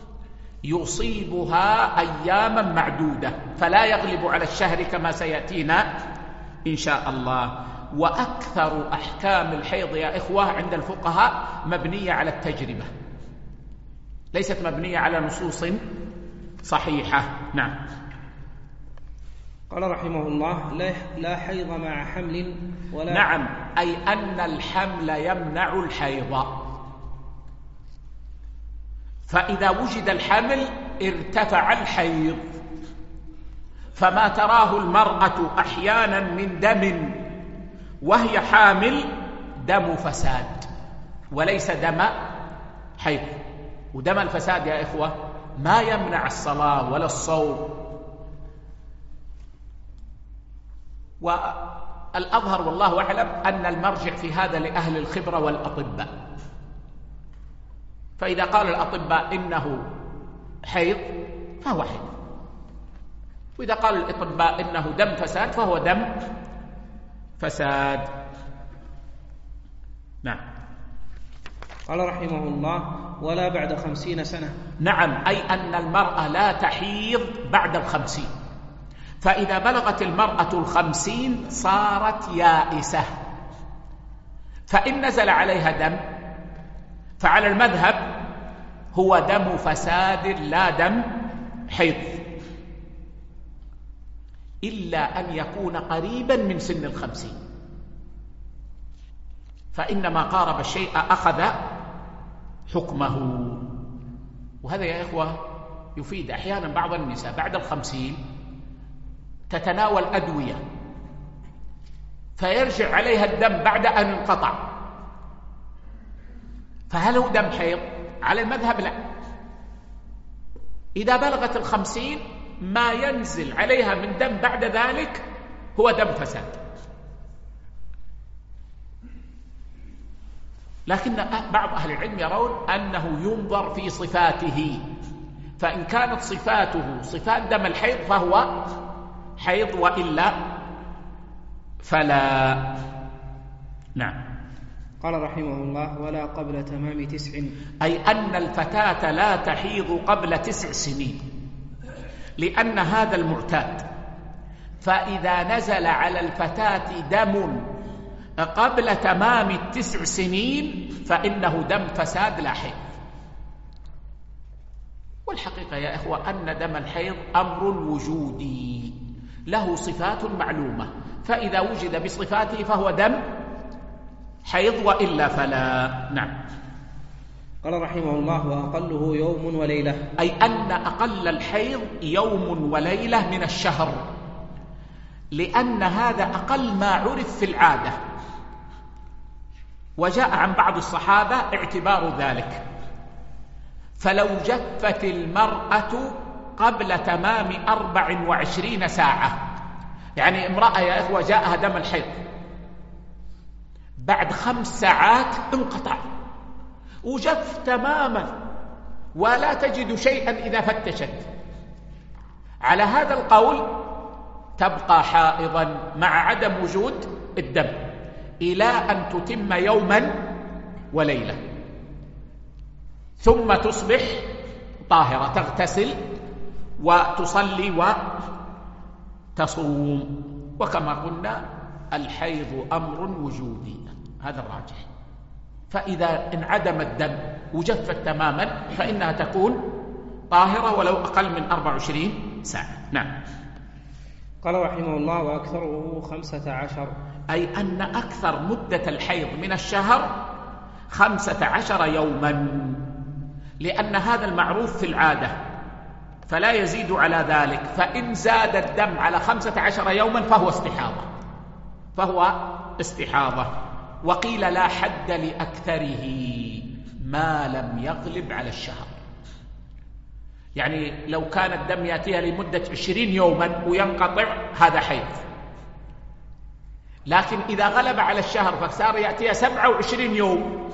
يصيبها أياما معدودة، فلا يغلب على الشهر كما سيأتينا إن شاء الله. وأكثر أحكام الحيض يا إخوة عند الفقهاء مبنية على التجربة، ليست مبنية على نصوص صحيحة. نعم. قال رحمه الله: لا حيض مع حمل ولا. نعم، أي أن الحمل يمنع الحيض، فإذا وجد الحمل ارتفع الحيض. فما تراه المرأة أحيانا من دم وهي حامل دم فساد وليس دم حيض. ودم الفساد يا إخوة ما يمنع الصلاة ولا الصوم. والأظهر والله أعلم أن المرجع في هذا لأهل الخبرة والأطباء، فإذا قال الأطباء إنه حيض فهو حيض، وإذا قال الأطباء إنه دم فساد فهو دم فساد. نعم. قال رحمه الله: ولا بعد 50 سنة. نعم، أي أن المرأة لا تحيض بعد 50، فإذا بلغت المرأة 50 صارت يائسة، فإن نزل عليها دم فعلى المذهب هو دم فساد لا دم حيض، إلا أن يكون قريبا من سن 50، فإنما قارب الشيء أخذ حكمه. وهذا يا إخوة يفيد أحيانا بعض النساء بعد 50 تتناول أدوية فيرجع عليها الدم بعد أن انقطع، فهل هو دم حيض؟ على المذهب لا. إذا بلغت 50 ما ينزل عليها من دم بعد ذلك هو دم فساد. لكن بعض أهل العلم يرون أنه ينظر في صفاته، فإن كانت صفاته صفات دم الحيض فهو حيض، وإلا فلا. نعم. قال رحمه الله: ولا قبل تمام 9، أي أن الفتاة لا تحيض قبل 9 سنين، لأن هذا المعتاد. فإذا نزل على الفتاة دم قبل تمام 9 سنين فإنه دم فساد لا حيض. والحقيقة يا إخوة أن دم الحيض أمر وجودي له صفات معلومة، فإذا وجد بصفاته فهو دم حيض، وإلا فلا. نعم. قال رحمه الله: وأقله يوم وليلة، أي أن أقل الحيض يوم وليلة من الشهر، لأن هذا أقل ما عرف في العادة، وجاء عن بعض الصحابة اعتبار ذلك. فلو جفت المرأة قبل تمام 24 ساعة، يعني امرأة يا إخوة جاءها دم الحيض بعد 5 ساعات انقطع وجف تماما ولا تجد شيئا إذا فتشت، على هذا القول تبقى حائضا مع عدم وجود الدم إلى أن تتم يوما وليلة، ثم تصبح طاهرة، تغتسل وتصلي وتصوم. وكما قلنا الحيض أمر وجودي، هذا الراجح. فإذا انعدم الدم وجفت تماما فإنها تكون طاهرة ولو أقل من 24 ساعة. نعم. قال رحمه الله: وأكثره 15، أي أن أكثر مدة الحيض من الشهر 15 يوما، لأن هذا المعروف في العادة فلا يزيد على ذلك. فإن زاد الدم على 15 يوما فهو استحاضة. وقيل لا حد لأكثره ما لم يغلب على الشهر، يعني لو كان الدم يأتيها لمدة 20 يوما وينقطع هذا حيض، لكن إذا غلب على الشهر فصار يأتيها 27 يوم،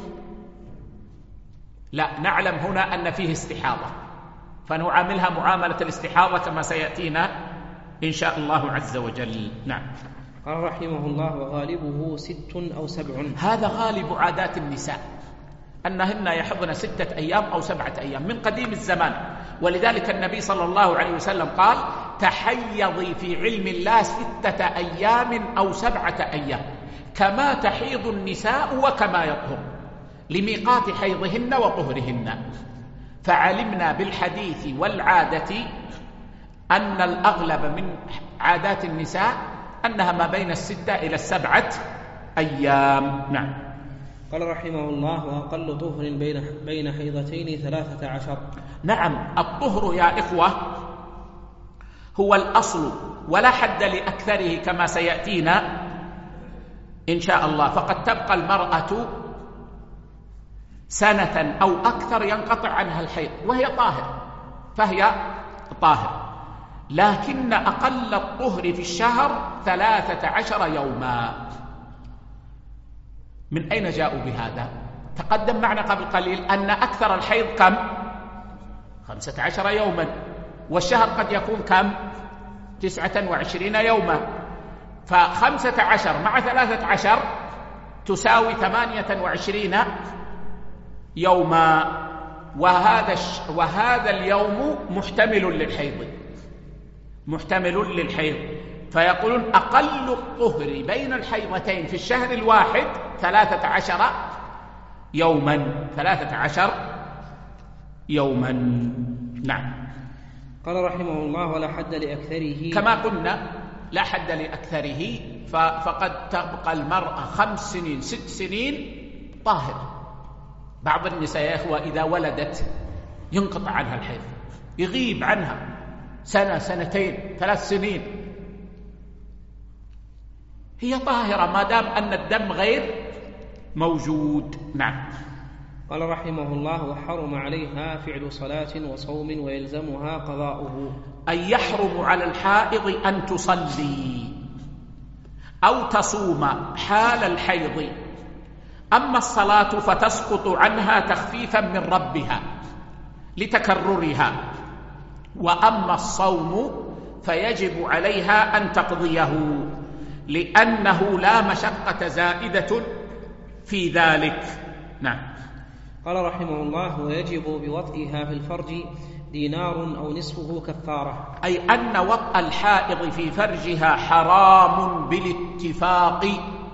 لا، نعلم هنا أن فيه استحاضة، فنعاملها معاملة الاستحاضة كما سيأتينا إن شاء الله عز وجل. نعم. قال رحمه الله: وغالبه 6 أو 7. هذا غالب عادات النساء أنهن يحضن 6 أيام أو 7 أيام من قديم الزمان، ولذلك النبي صلى الله عليه وسلم قال: تحيضي في علم الله 6 أيام أو 7 أيام كما تحيض النساء وكما يطهر، لميقات حيضهن وطهرهن. فعلمنا بالحديث والعادة أن الأغلب من عادات النساء أنها ما بين 6 إلى 7 أيام. نعم. قال رحمه الله: وأقل طهر بين حيضتين 13. نعم، الطهر يا إخوة هو الأصل ولا حد لأكثره كما سيأتينا إن شاء الله. فقد تبقى المرأة سنة أو أكثر ينقطع عنها الحيض فهي طاهر، لكن أقل الطهر في الشهر 13 يوما. من أين جاءوا بهذا؟ تقدم معنا قبل قليل أن أكثر الحيض كم؟ 15 يوما، والشهر قد يكون كم؟ 29 يوما. ف15 مع 13 تساوي 28 يوما، وهذا اليوم محتمل للحيض. فيقولون أقل الطهر بين الحيضتين في الشهر الواحد 13 يوما. نعم. قال رحمه الله: ولا حد لأكثره، كما قلنا لا حد لأكثره، فقد تبقى المرأة 5 سنين 6 سنين طاهرة. بعض النساء يا إخوة إذا ولدت ينقطع عنها الحيض، يغيب عنها 1 2 3 سنين، هي طاهرة ما دام أن الدم غير موجود. نعم. قال رحمه الله: وحرم عليها فعل صلاة وصوم ويلزمها قضاؤه، أي يحرم على الحائض أن تصلي أو تصوم حال الحيض أما الصلاة فتسقط عنها تخفيفا من ربها لتكررها، وأما الصوم فيجب عليها أن تقضيه لأنه لا مشقة زائدة في ذلك. نعم. قال رحمه الله: ويجب بوطئها في الفرج دينار أو نصفه كفارة. أي أن وطء الحائض في فرجها حرام بالاتفاق،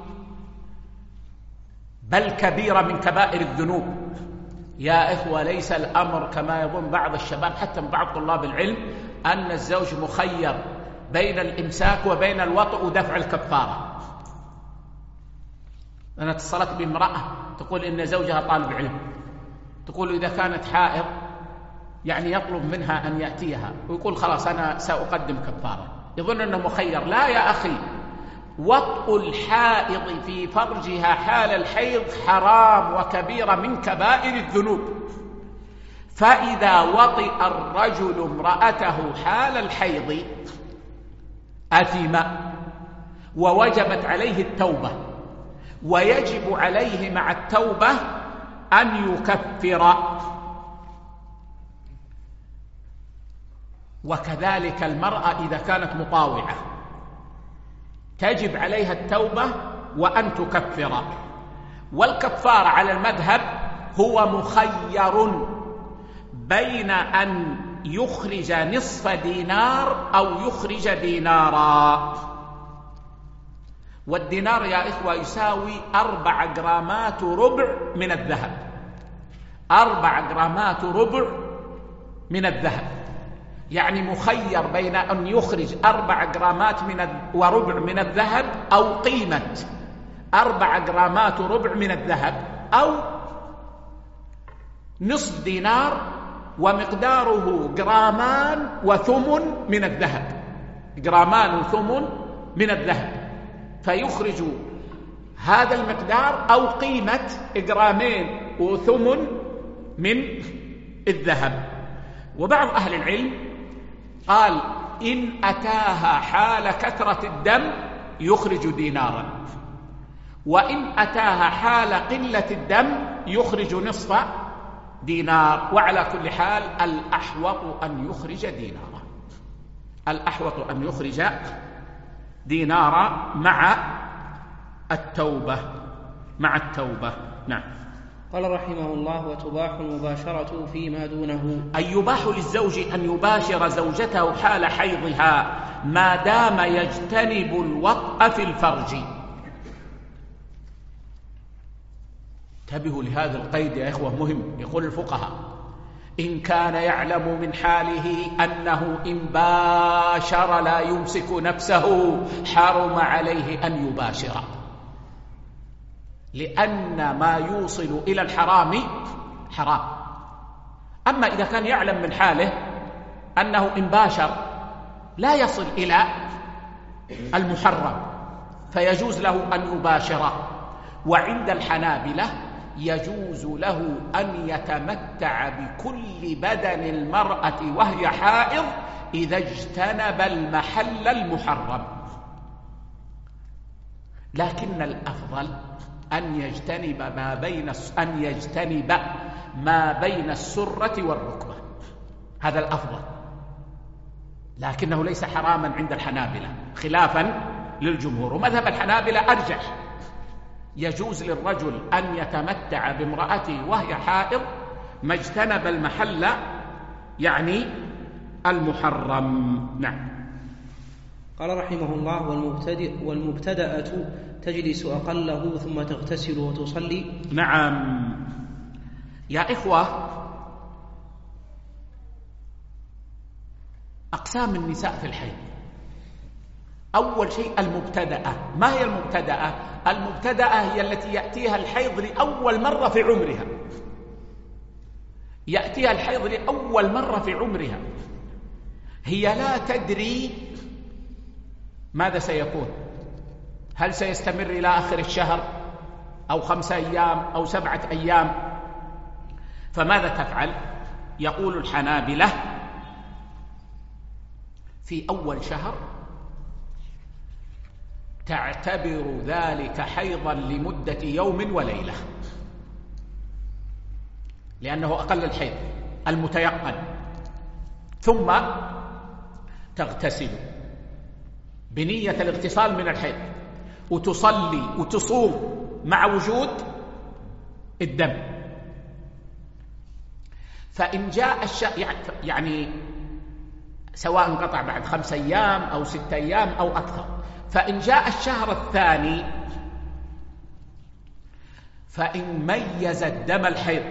بل كبيرة من كبائر الذنوب. يا إخوة، ليس الأمر كما يظن بعض الشباب حتى من بعض طلاب العلم أن الزوج مخير بين الإمساك وبين الوطء ودفع الكفارة. أنا اتصلت بامرأة تقول إن زوجها طالب علم، تقول إذا كانت حائض يعني يطلب منها أن يأتيها ويقول خلاص أنا سأقدم كفارة، يظن أنه مخير. لا يا أخي، وطء الحائض في فرجها حال الحيض حرام وكبيرة من كبائر الذنوب. فإذا وطئ الرجل امرأته حال الحيض أثم ووجبت عليه التوبة، ويجب عليه مع التوبة أن يكفر. وكذلك المرأة إذا كانت مطاوعة تجب عليها التوبة وأن تكفر. والكفار على المذهب هو مخير بين أن يخرج نصف دينار أو يخرج دينارا. والدينار يا إخوة يساوي 4 جرامات ربع من الذهب، 4 جرامات ربع من الذهب، يعني مخير بين أن يخرج 4 جرامات وربع من الذهب أو قيمة 4 جرامات ربع من الذهب، أو نصف دينار ومقداره جرامان وثمن من الذهب، جرامان وثمن من الذهب، فيخرج هذا المقدار أو قيمة جرامين وثمن من الذهب. وبعض أهل العلم قال إن أتاها حال كثرة الدم يخرج دينارا، وإن أتاها حال قلة الدم يخرج نصف دينار. وعلى كل حال الأحوط أن يخرج دينارا، الأحوط أن يخرج دينارا مع التوبة، مع التوبة. نعم. قال رحمه الله: وتباح المباشرة فيما دونه. أي يباح للزوج أن يباشر زوجته حال حيضها ما دام يجتنب الوطء في الفرج. انتبهوا لهذا القيد يا إخوة، مهم. يقول الفقهاء: إن كان يعلم من حاله أنه إن باشر لا يمسك نفسه حرم عليه أن يباشر، لأن ما يوصل إلى الحرام حرام. أما إذا كان يعلم من حاله أنه إن باشر لا يصل إلى المحرم فيجوز له أن يباشر. وعند الحنابلة يجوز له أن يتمتع بكل بدن المرأة وهي حائض إذا اجتنب المحل المحرم، لكن الأفضل أن يجتنب ما بين السرة والركبة، هذا الأفضل، لكنه ليس حراما عند الحنابلة خلافا للجمهور. ومذهب الحنابلة أرجح، يجوز للرجل أن يتمتع بامرأته وهي حائض ما اجتنب المحل يعني المحرم. نعم. قال رحمه الله: والمبتدأة تجلس أقله ثم تغتسل وتصلي. نعم يا إخوة، أقسام النساء في الحيض. أول شيء المبتدأة. ما هي المبتدأة؟ المبتدأة هي التي يأتيها الحيض لأول مرة في عمرها، يأتيها الحيض لأول مرة في عمرها، هي لا تدري ماذا سيكون، هل سيستمر إلى آخر الشهر أو 5 أيام أو 7 أيام. فماذا تفعل؟ يقول الحنابلة في أول شهر تعتبر ذلك حيضا لمدة يوم وليلة، لأنه أقل الحيض المتيقن، ثم تغتسل بنية الاغتسال من الحيض، وتصلي وتصوم مع وجود الدم. فإن جاء يعني سواء انقطع بعد 5 أيام أو 6 أيام أو أكثر، فإن جاء الشهر الثاني فإن ميز الدم الحيض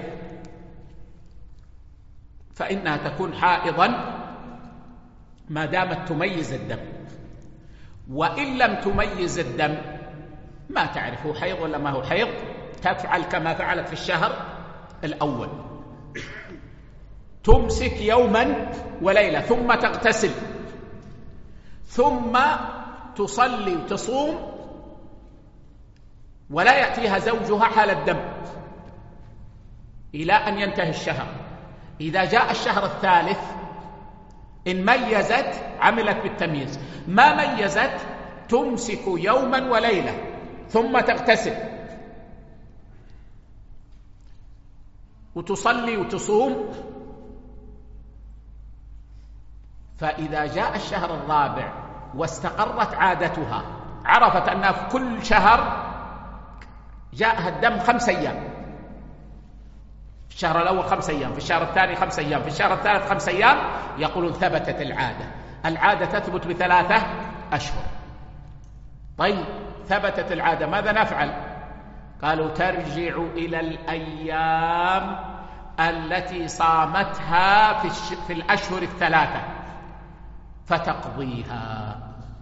فإنها تكون حائضا ما دامت تميز الدم، وإن لم تميز الدم ما تعرفه حيض ولا ما هو حيض، تفعل كما فعلت في الشهر الأول، تمسك يوما وليلة ثم تغتسل ثم تصلي وتصوم، ولا يأتيها زوجها حال الدم إلى أن ينتهي الشهر. إذا جاء الشهر الثالث إن ميزت عملت بالتمييز، ما ميزت تمسك يوما وليلة ثم تغتسل وتصلي وتصوم. فإذا جاء الشهر الرابع واستقرت عادتها، عرفت أنها في كل شهر جاءها الدم 5 أيام، في الشهر الأول 5 أيام، في الشهر الثاني 5 أيام، في الشهر الثالث 5 أيام، يقولون ثبتت العادة. العادة تثبت ب3 أشهر. طيب ثبتت العادة، ماذا نفعل؟ قالوا ترجع إلى الأيام التي صامتها في الأشهر 3 فتقضيها،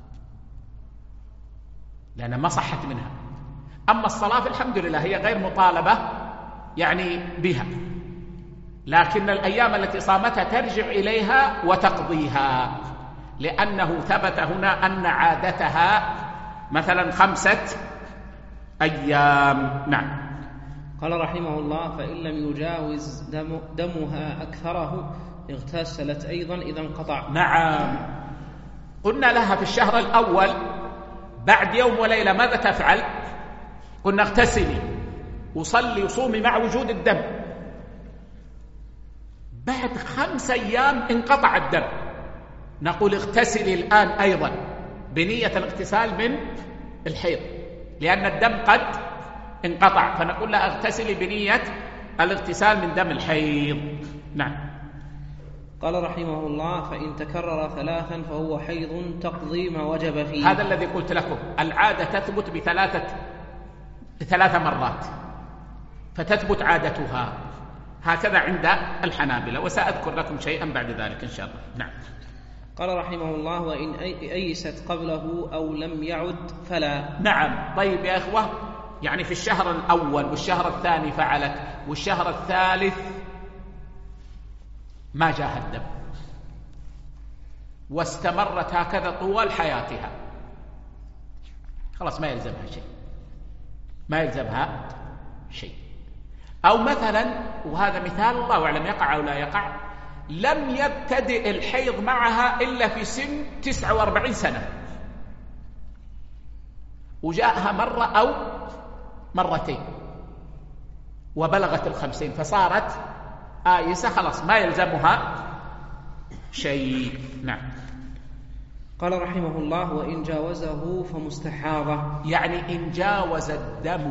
لأن ما صحت منها. أما الصلاة فالحمد لله هي غير مطالبة يعني بها، لكن الأيام التي صامتها ترجع إليها وتقضيها، لأنه ثبت هنا أن عادتها مثلا 5 أيام. نعم. قال رحمه الله: فإن لم يجاوز دمها أكثره اغتسلت أيضا إذا انقطع. نعم، قلنا لها في الشهر الأول بعد يوم وليلة ماذا تفعل؟ قلنا اغتسلي وصلي وصومي مع وجود الدم. بعد 5 أيام انقطع الدم، نقول اغتسلي الآن أيضا بنية الاغتسال من الحيض، لأن الدم قد انقطع، فنقول لها اغتسلي بنية الاغتسال من دم الحيض. نعم. قال رحمه الله: فإن تكرر 3 فهو حيض تقضي ما وجب فيه. هذا الذي قلت لكم، العادة تثبت ب3 مرات فتثبت عادتها، هكذا عند الحنابلة، وسأذكر لكم شيئا بعد ذلك إن شاء الله. نعم. قال رحمه الله: وإن أيست قبله أو لم يعد فلا. نعم. طيب يا إخوة، يعني في الشهر الأول والشهر الثاني فعلت، والشهر الثالث ما جاء الدم واستمرت هكذا طوال حياتها، خلاص ما يلزمها شيء، ما يلزمها شيء. أو مثلا، وهذا مثال الله أعلم يقع أو لا يقع، لم يبتدئ الحيض معها إلا في سن 49 سنة، وجاءها مرة أو مرتين وبلغت 50 فصارت آيسة، خلاص ما يلزمها شيء. نعم. قال رحمه الله: وإن جاوزه فمستحاضة. يعني إن جاوز دم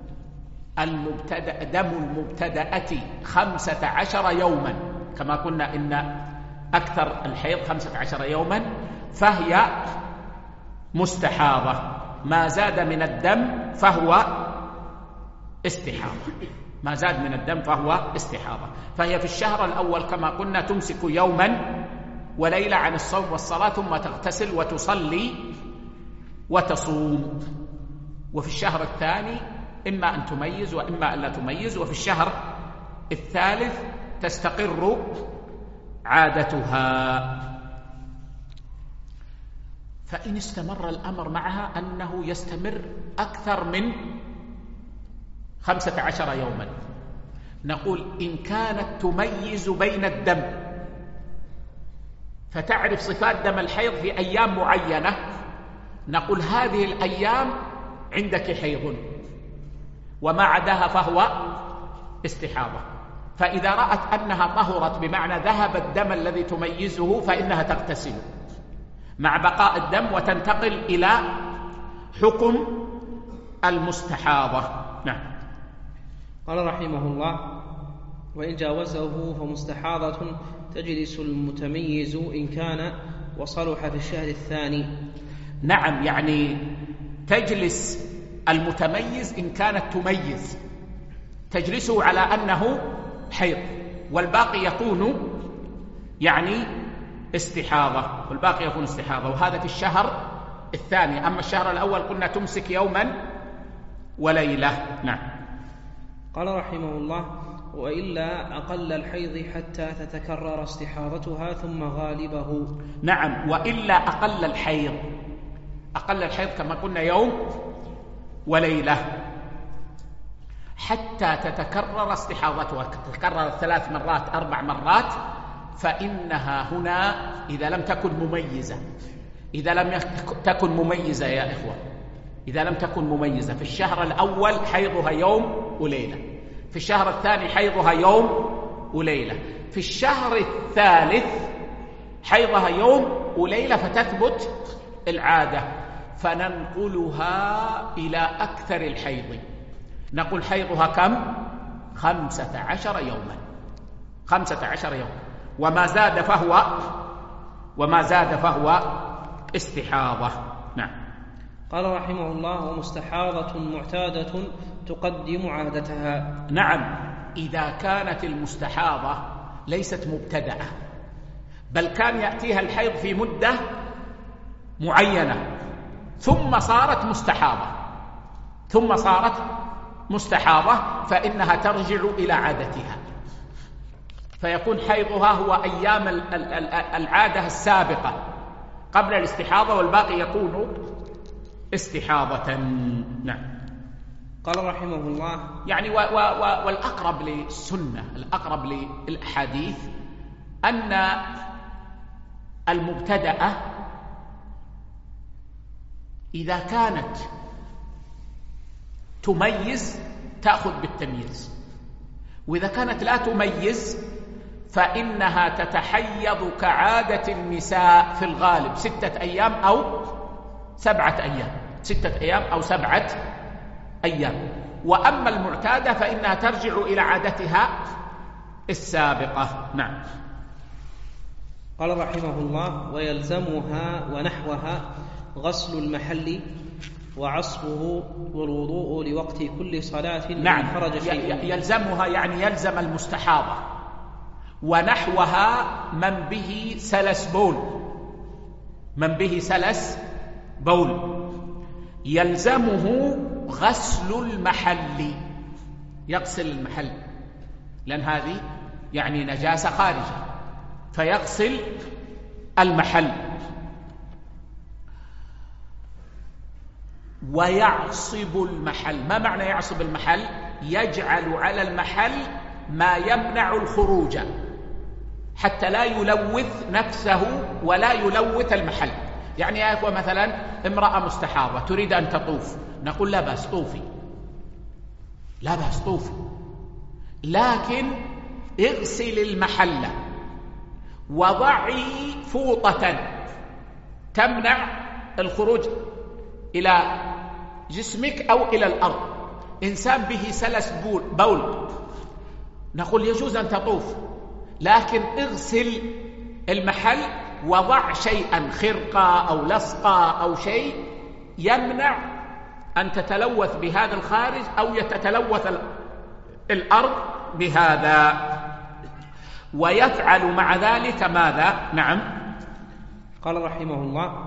المبتدأة 15 يوما، كما قلنا إن أكثر الحيض 15 يوما، فهي مستحاضة. ما زاد من الدم فهو استحاضة، ما زاد من الدم فهو استحاضة. فهي في الشهر الأول كما قلنا تمسك يوما وليلة عن الصوم والصلاة، ثم تغتسل وتصلي وتصوم. وفي الشهر الثاني إما أن تميز وإما أن لا تميز، وفي الشهر الثالث تستقر عادتها. فإن استمر الأمر معها أنه يستمر أكثر من 15 يوما، نقول إن كانت تميز بين الدم فتعرف صفات دم الحيض في أيام معينة، نقول هذه الأيام عندك حيض، وما عداها فهو استحاضة. فإذا رأت أنها طهرت بمعنى ذهب الدم الذي تميزه فإنها تغتسل مع بقاء الدم وتنتقل إلى حكم المستحاضة. نعم. قال رحمه الله: وإن جاوزه فمستحاضة تجلس المتميز إن كان وصلح في الشهر الثاني. نعم، يعني تجلس المتميز إن كانت تميز، تجلسه على أنه حيض، والباقي يكون يعني استحاضة، والباقي يكون استحاضة، وهذا في الشهر الثاني. أما الشهر الأول قلنا تمسك يوما وليلة. نعم. قال رحمه الله: وإلا أقل الحيض حتى تتكرر استحاضتها ثم غالبه. نعم، وإلا أقل الحيض، أقل الحيض كما قلنا يوم وليلة حتى تتكرر استحاضتها، تتكرر 3 مرات 4 مرات، فإنها هنا إذا لم تكن مميزة، إذا لم تكن مميزة يا إخوة، إذا لم تكن مميزة، في الشهر الأول حيضها يوم وليلة، في الشهر الثاني حيضها يوم وليلة، في الشهر الثالث حيضها يوم وليلة، فتثبت العادة، فننقلها إلى أكثر الحيض. نقول حيضها كم؟ 15 يوما، 15 يوما، وما زاد فهو استحاضة. نعم. قال رحمه الله: ومستحاضة معتادة تقدم عادتها. نعم، إذا كانت المستحاضة ليست مبتدأة، بل كان يأتيها الحيض في مدة معينة ثم صارت مستحاضة، فإنها ترجع إلى عادتها، فيكون حيضها هو أيام العادة السابقة قبل الاستحاضة، والباقي يكون استحاضة. نعم. قال رحمه الله: يعني والأقرب للسنة، الأقرب للأحاديث، أن المبتدأة إذا كانت تميز تأخذ بالتمييز، وإذا كانت لا تميز فإنها تتحيض كعادة النساء في الغالب 6 أيام أو 7 أيام، 6 أيام أو 7 أيام. وأما المعتادة فإنها ترجع إلى عادتها السابقة. نعم. قال رحمه الله: ويلزمها ونحوها غسل المحل وعصبه والوضوء لوقت كل صلاة. نعم، خرج شيء. يلزمها يعني يلزم المستحاضة، ونحوها من به سلس بول، يلزمه غسل المحل، يغسل المحل، لأن هذه يعني نجاسة خارجة، فيغسل المحل. ويعصب المحل. ما معنى يعصب المحل؟ يجعل على المحل ما يمنع الخروج حتى لا يلوث نفسه ولا يلوث المحل. يعني يا أخوة مثلا امرأة مستحاضة تريد أن تطوف، نقول لا بأس طوفي، لا بأس طوفي، لكن اغسل المحل وضعي فوطة تمنع الخروج إلى جسمك أو إلى الأرض. إنسان به سلس بول نقول يجوز أن تطوف، لكن اغسل المحل وضع شيئا، خرقة أو لصقة أو شيء يمنع أن تتلوث بهذا الخارج أو يتتلوث الأرض بهذا. ويفعل مع ذلك ماذا؟ نعم. قال رحمه الله: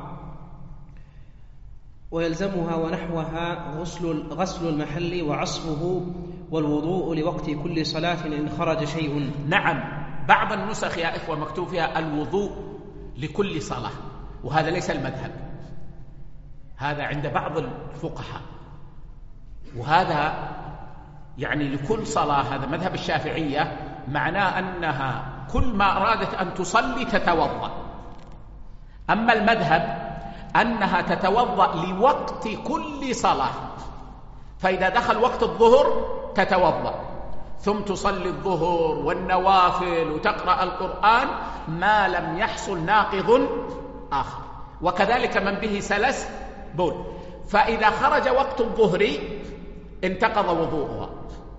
ويلزمها ونحوها غسل المحل وعصبه والوضوء لوقت كل صلاة إن خرج شيء. نعم، بعض النسخ يا إخوة مكتوب فيها الوضوء لكل صلاة، وهذا ليس المذهب، هذا عند بعض الفقهاء، وهذا يعني لكل صلاة، هذا مذهب الشافعية، معناه أنها كل ما أرادت أن تصلي تتوضأ. أما المذهب أنها تتوضأ لوقت كل صلاة، فإذا دخل وقت الظهر تتوضأ ثم تصلي الظهر والنوافل وتقرأ القرآن ما لم يحصل ناقض آخر. وكذلك من به سلس بول، فإذا خرج وقت الظهر انتقض وضوءها،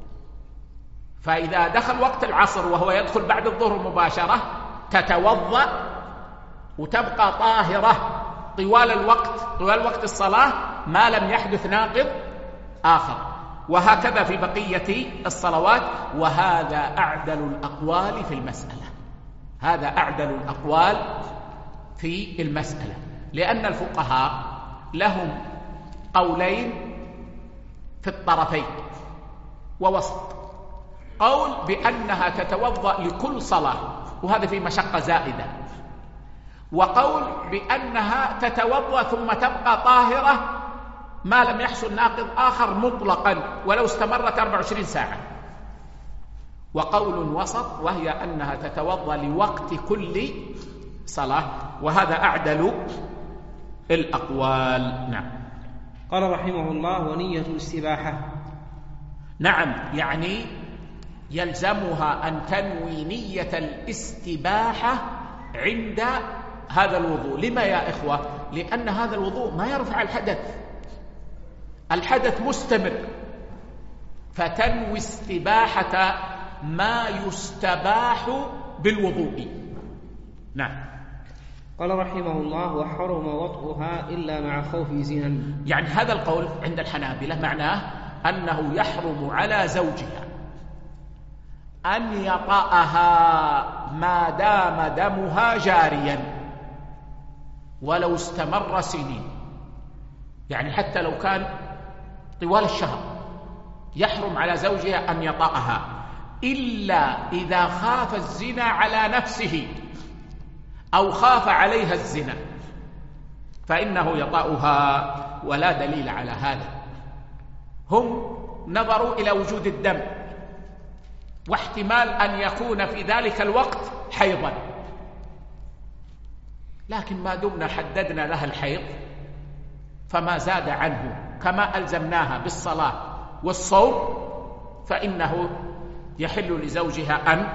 فإذا دخل وقت العصر وهو يدخل بعد الظهر مباشرة تتوضأ وتبقى طاهرة طوال وقت الصلاة ما لم يحدث ناقض آخر، وهكذا في بقية الصلوات. وهذا أعدل الأقوال في المسألة، هذا أعدل الأقوال في المسألة، لأن الفقهاء لهم قولين في الطرفين ووسط. قول بأنها تتوضأ لكل صلاة وهذا في مشقة زائدة، وقول بأنها تتوضأ ثم تبقى طاهرة ما لم يحصل ناقض آخر مطلقا ولو استمرت 24 ساعة. وقول وسط وهي أنها تتوضأ لوقت كل صلاة، وهذا أعدل الأقوال. نعم. قال رحمه الله: ونية الاستباحة. نعم، يعني يلزمها أن تنوي نية الاستباحة عند هذا الوضوء. لما يا إخوة؟ لأن هذا الوضوء ما يرفع الحدث مستمر، فتنوي استباحة ما يستباح بالوضوء. نعم. قال رحمه الله: وحرم وطئها إلا مع خوف زنا. يعني هذا القول عند الحنابلة معناه أنه يحرم على زوجها أن يطأها ما دام دمها جاريا ولو استمر سنين، يعني حتى لو كان طوال الشهر يحرم على زوجها أن يطأها، إلا إذا خاف الزنا على نفسه أو خاف عليها الزنا فإنه يطأها، ولا دليل على هذا. هم نظروا إلى وجود الدم واحتمال أن يكون في ذلك الوقت حيضا، لكن ما دمنا حددنا لها الحيض فما زاد عنه كما ألزمناها بالصلاة والصوم فإنه يحل لزوجها أن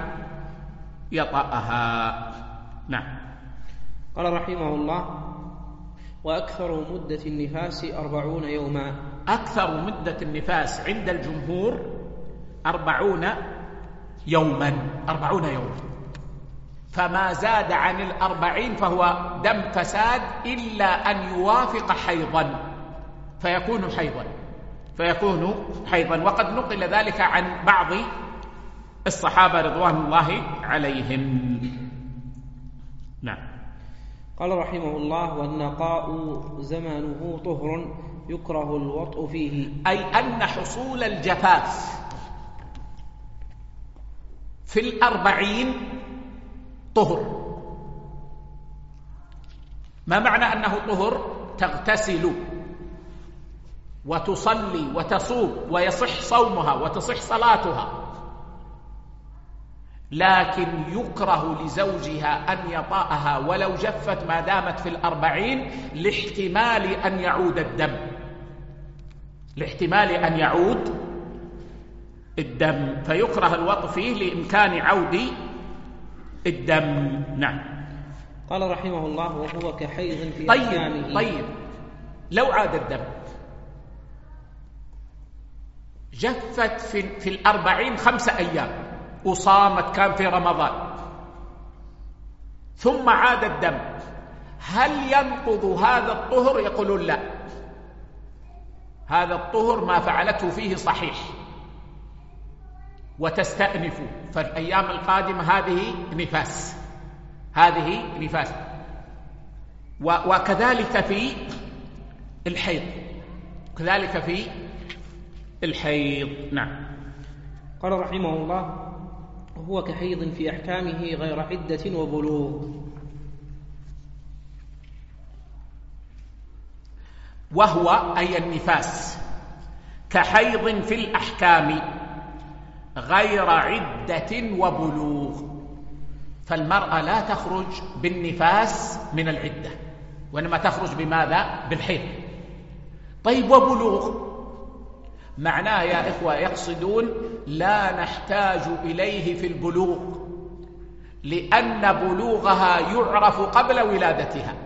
يطأها. نعم. قال رحمه الله: وأكثر مدة النفاس 40 يوما. أكثر مدة النفاس عند الجمهور 40 يوما، 40 يوما، فما زاد عن 40 فهو دم فساد إلا أن يوافق حيضا فيكون حيضا، وقد نقل ذلك عن بعض الصحابة رضوان الله عليهم. نعم. قال رحمه الله: والنقاء زمانه طهر يكره الوطء فيه. أي أن حصول الجفاف في 40 طهر. ما معنى أنه طهر؟ تغتسل وتصلي وتصوم ويصح صومها وتصح صلاتها، لكن يكره لزوجها أن يطأها ولو جفت ما دامت في 40 لاحتمال أن يعود الدم، فيكره الوطء فيه لإمكان عود الدم. نعم. قال رحمه الله: وهو كحيض في أحكامه. طيب، لو عاد الدم جفت في 40 5 أيام وصامت، كان في رمضان، ثم عاد الدم، هل ينقض هذا الطهر؟ يقولون لا، هذا الطهر ما فعلته فيه صحيح وتستأنف، فالأيام القادمة هذه نفاس، وكذلك في الحيض. نعم. قال رحمه الله: وهو كحيض في أحكامه غير عدة وبلوغ. وهو أي النفاس كحيض في الأحكام غير عدة وبلوغ، فالمرأة لا تخرج بالنفاس من العدة وإنما تخرج بماذا؟ بالحيض. طيب وبلوغ؟ معناه يا إخوة يقصدون لا نحتاج إليه في البلوغ، لأن بلوغها يعرف قبل ولادتها،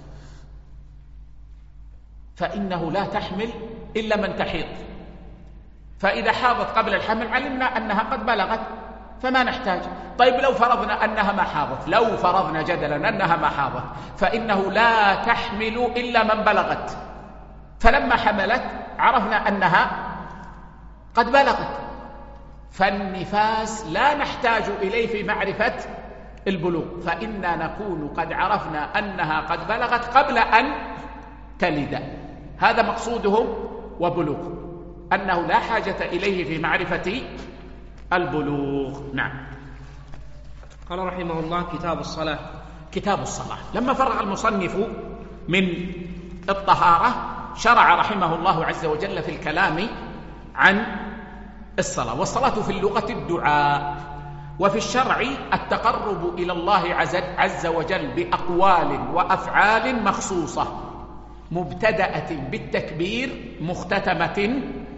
فإنه لا تحمل إلا من تحيض، فإذا حاضت قبل الحمل علمنا أنها قد بلغت فما نحتاج. طيب لو فرضنا أنها ما حاضت، لو فرضنا جدلا أنها ما حاضت، فإنه لا تحمل إلا من بلغت، فلما حملت عرفنا أنها قد بلغت، فالنفاس لا نحتاج إليه في معرفة البلوغ، فإنا نكون قد عرفنا أنها قد بلغت قبل أن تلد. هذا مقصودهم وبلوغ، أنه لا حاجة إليه في معرفة البلوغ. نعم. قال رحمه الله: كتاب الصلاة. كتاب الصلاة. لما فرغ المصنف من الطهارة شرع رحمه الله عز وجل في الكلام عن الصلاة. والصلاة في اللغة الدعاء، وفي الشرع التقرب إلى الله عز وجل بأقوال وأفعال مخصوصة، مبتدأة بالتكبير مختتمة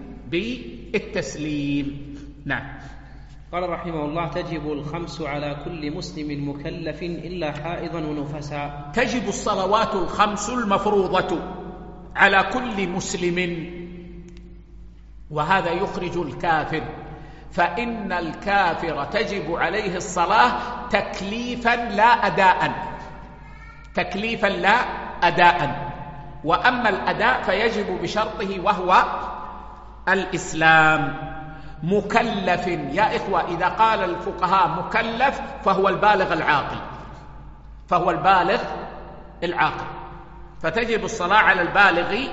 بالتسليم. نعم. قال رحمه الله: تجب الخمس على كل مسلم مكلف إلا حائضا ونفسا. تجب الصلوات الخمس المفروضة على كل مسلم، وهذا يخرج الكافر، فإن الكافر تجب عليه الصلاة تكليفا لا أداء، تكليفا لا أداء. وأما الأداء فيجب بشرطه وهو الإسلام. مكلف يا إخوة، إذا قال الفقهاء مكلف فهو البالغ العاقل، فهو البالغ العاقل، فتجب الصلاة على البالغ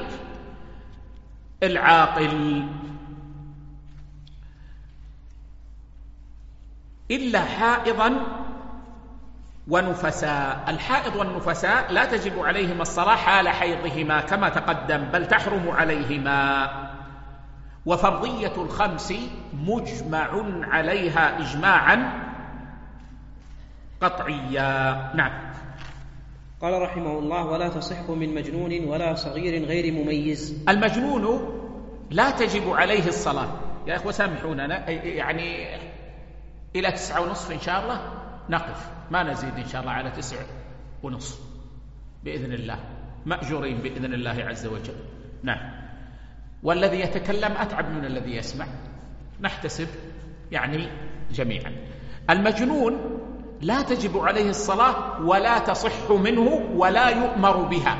العاقل إلا حائضا ونفساء. الحائض والنفساء لا تجب عليهما الصلاة حال حيضهما كما تقدم، بل تحرم عليهما. وفرضية الخمس مجمع عليها إجماعا قطعيا. نعم. قال رحمه الله: ولا تصح من مجنون ولا صغير غير مميز. المجنون لا تجب عليه الصلاة يا إخوة، سامحونا، يعني إلى 9:30 إن شاء الله نقف، ما نزيد إن شاء الله على 9:30 بإذن الله، مأجورين بإذن الله عز وجل. نعم. والذي يتكلم أتعب من الذي يسمع، نحتسب يعني جميعا. المجنون لا تجب عليه الصلاة ولا تصح منه ولا يؤمر بها،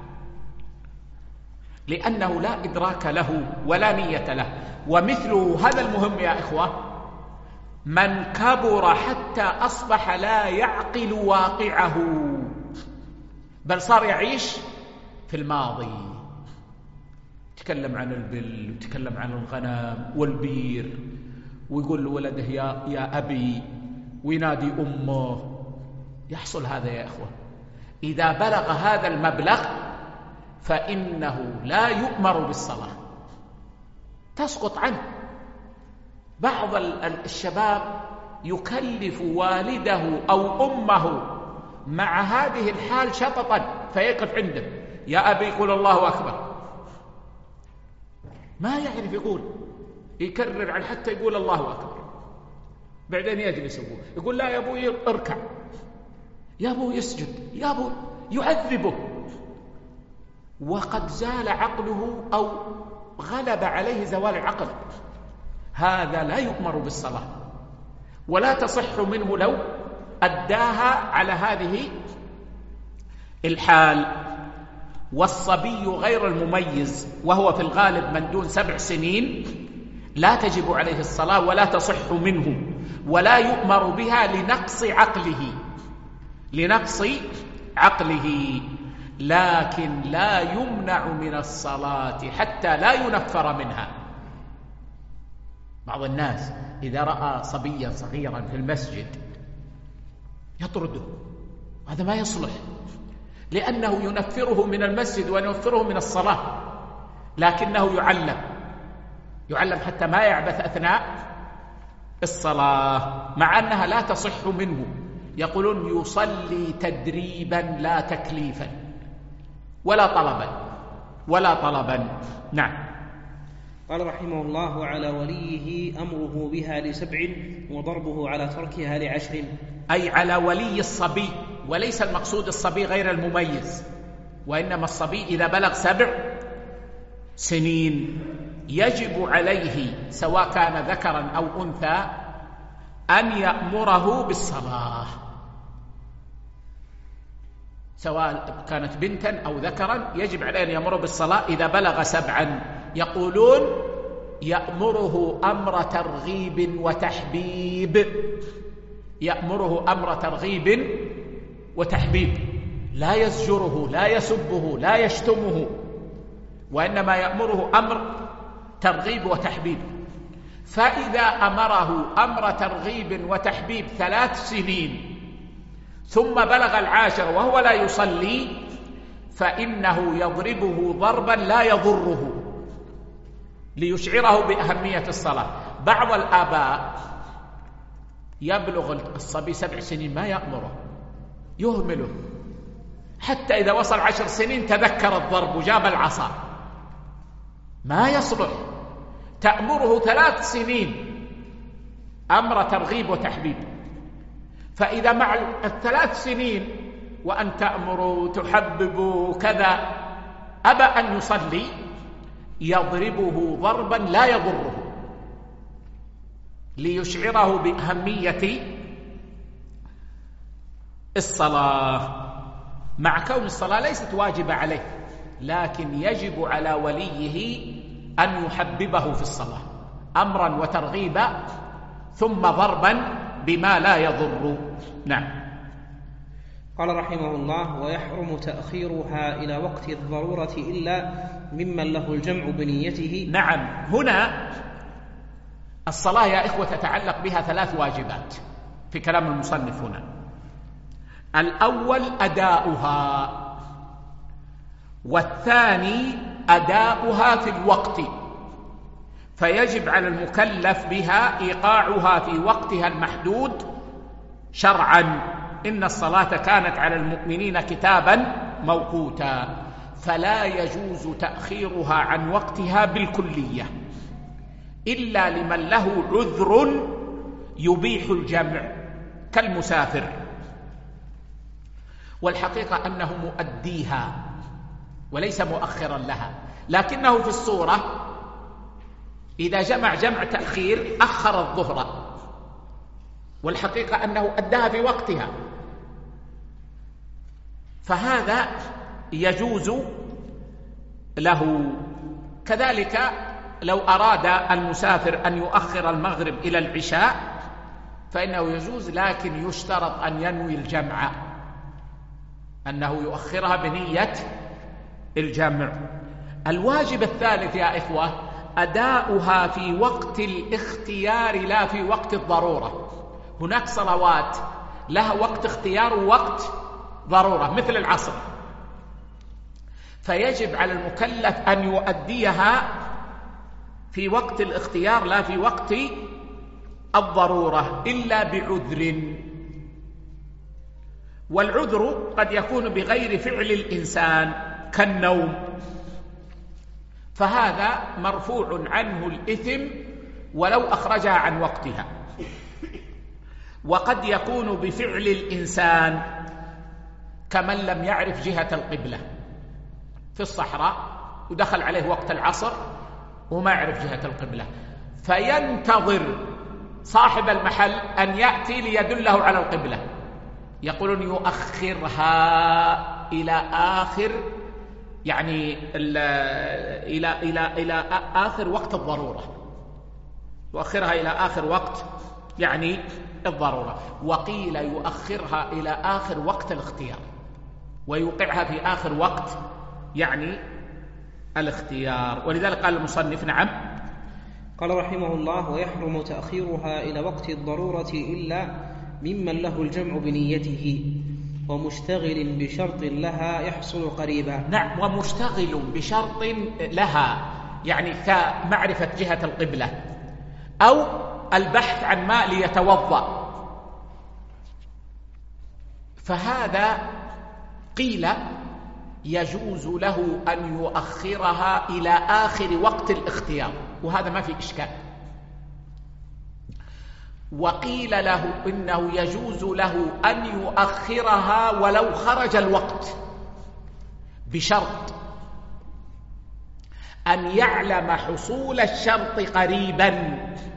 لأنه لا إدراك له ولا نية له. ومثله هذا المهم يا إخوة، من كبر حتى أصبح لا يعقل واقعه، بل صار يعيش في الماضي، يتكلم عن البل ويتكلم عن الغنم والبير، ويقول لولده يا أبي، وينادي أمه. يحصل هذا يا إخوة. إذا بلغ هذا المبلغ فإنه لا يؤمر بالصلاة، تسقط عنه. بعض الشباب يكلف والده أو أمه مع هذه الحال شططا، فيقف عنده: يا أبي قل الله أكبر. ما يعرف يقول، يكرر عن حتى يقول الله أكبر، بعدين يجلس أبوه يقول: لا يا أبوي اركع، يا أبوي يسجد، يا أبوي، يعذبه، وقد زال عقله أو غلب عليه زوال العقل. هذا لا يؤمر بالصلاة ولا تصح منه لو أداها على هذه الحال. والصبي غير المميز، وهو في الغالب من دون 7 سنين، لا تجب عليه الصلاة ولا تصح منه ولا يؤمر بها لنقص عقله، لنقص عقله، لكن لا يمنع من الصلاة حتى لا ينفر منها. بعض الناس إذا رأى صبيا صغيرا في المسجد يطرده، هذا ما يصلح، لأنه ينفره من المسجد وينفره من الصلاة، لكنه يعلم حتى ما يعبث أثناء الصلاة، مع أنها لا تصح منه. يقولون يصلي تدريبا لا تكليفا، ولا طلبا. نعم. قال رحمه الله: وعلى وليه أمره بها ل7 وضربه على تركها ل10. أي على ولي الصبي، وليس المقصود الصبي غير المميز، وإنما الصبي إذا بلغ 7 سنين يجب عليه سواء كان ذكرا أو أنثى أن يأمره بالصلاة، سواء كانت بنتا أو ذكرا يجب عليه أن يأمره بالصلاة إذا بلغ 7. يقولون يأمره أمر ترغيب وتحبيب، يأمره أمر ترغيب وتحبيب، لا يزجره، لا يسبه، لا يشتمه، وإنما يأمره أمر ترغيب وتحبيب. فإذا أمره أمر ترغيب وتحبيب 3 سنين ثم بلغ 10 وهو لا يصلي فإنه يضربه ضربا لا يضره ليشعره بأهمية الصلاة. بعض الآباء يبلغ الصبي 7 سنين ما يأمره، يهمله، حتى إذا وصل 10 سنين تذكر الضرب وجاب العصا. ما يصلح، تأمره 3 سنين أمر ترغيب وتحبيب. فإذا مع 3 سنين وأن تأمر تحبب كذا أبى أن يصلي يضربه ضربا لا يضره ليشعره بأهمية الصلاة، مع كون الصلاة ليست واجبة عليه، لكن يجب على وليه أن يحببه في الصلاة أمرا وترغيبا ثم ضربا بما لا يضر. نعم. قال رحمه الله: ويحرم تأخيرها إلى وقت الضرورة إلا ممن له الجمع بنيته. نعم. هنا الصلاة يا إخوة تتعلق بها 3 واجبات في كلام المصنف هنا. الأول أداؤها، والثاني أداؤها في الوقت، فيجب على المكلف بها إيقاعها في وقتها المحدود شرعا. إن الصلاة كانت على المؤمنين كتابا موقوتا، فلا يجوز تأخيرها عن وقتها بالكلية إلا لمن له عذر يبيح الجمع كالمسافر، والحقيقة أنه مؤديها وليس مؤخرا لها، لكنه في الصورة إذا جمع تأخير أخر الظهر، والحقيقة أنه أداها في وقتها، فهذا يجوز له. كذلك لو أراد المسافر أن يؤخر المغرب إلى العشاء فإنه يجوز، لكن يشترط أن ينوي الجمع، أنه يؤخرها بنية الجمع. الواجب الثالث يا إخوة أداؤها في وقت الاختيار لا في وقت الضرورة. هناك صلوات لها وقت اختيار ووقت ضرورة مثل العصر، فيجب على المكلف أن يؤديها في وقت الاختيار لا في وقت الضرورة إلا بعذر، والعذر قد يكون بغير فعل الإنسان كالنوم، فهذا مرفوع عنه الإثم ولو أخرجها عن وقتها. وقد يكون بفعل الإنسان كمن لم يعرف جهة القبلة في الصحراء ودخل عليه وقت العصر وما يعرف جهة القبلة، فينتظر صاحب المحل أن يأتي ليدله على القبلة، يقولون يؤخرها إلى آخر، يعني إلى آخر وقت الضرورة، يؤخرها إلى آخر وقت يعني الضرورة. وقيل يؤخرها إلى آخر وقت الاختيار ويوقعها في آخر وقت يعني الاختيار. ولذلك قال المصنف: نعم. قال رحمه الله: ويحرم تأخيرها إلى وقت الضرورة إلا ممن له الجمع بنيته ومشتغل بشرط لها يحصل قريبا. نعم، ومشتغل بشرط لها يعني كمعرفة جهة القبلة أو البحث عن ماء ليتوضأ، فهذا قيل يجوز له أن يؤخرها إلى آخر وقت الاختيار، وهذا ما في إشكال. وقيل له إنه يجوز له أن يؤخرها ولو خرج الوقت، بشرط أن يعلم حصول الشرط قريبا،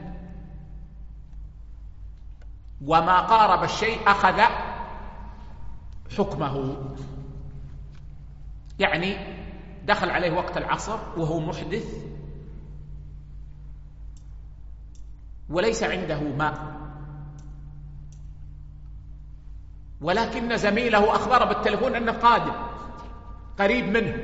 وما قارب الشيء أخذ حكمه. يعني دخل عليه وقت العصر وهو محدث وليس عنده ماء، ولكن زميله أخبره بالتلفون أنه قادم قريب منه،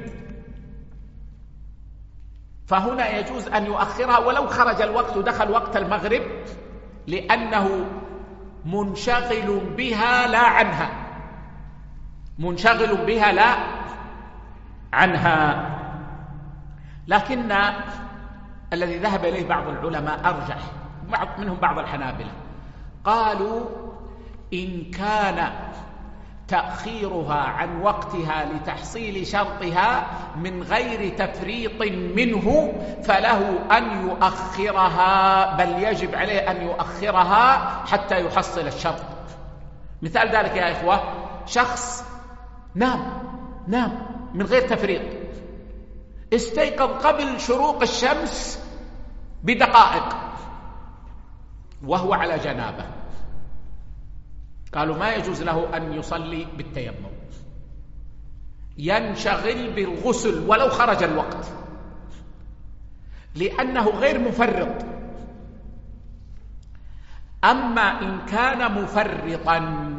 فهنا يجوز أن يؤخرها ولو خرج الوقت ودخل وقت المغرب، لأنه منشغل بها لا عنها، منشغل بها لا عنها. لكن الذي ذهب إليه بعض العلماء أرجح، منهم بعض الحنابلة، قالوا إن كان تأخيرها عن وقتها لتحصيل شرطها من غير تفريط منه فله أن يؤخرها، بل يجب عليه أن يؤخرها حتى يحصل الشرط. مثال ذلك يا إخوة، شخص نام من غير تفريط، استيقظ قبل شروق الشمس بدقائق وهو على جنابه، قالوا ما يجوز له أن يصلي بالتيمم، ينشغل بالغسل ولو خرج الوقت، لأنه غير مفرط. أما إن كان مفرطا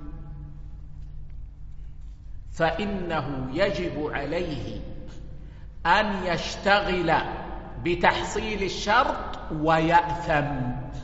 فإنه يجب عليه أن يشتغل بتحصيل الشرط ويأثم.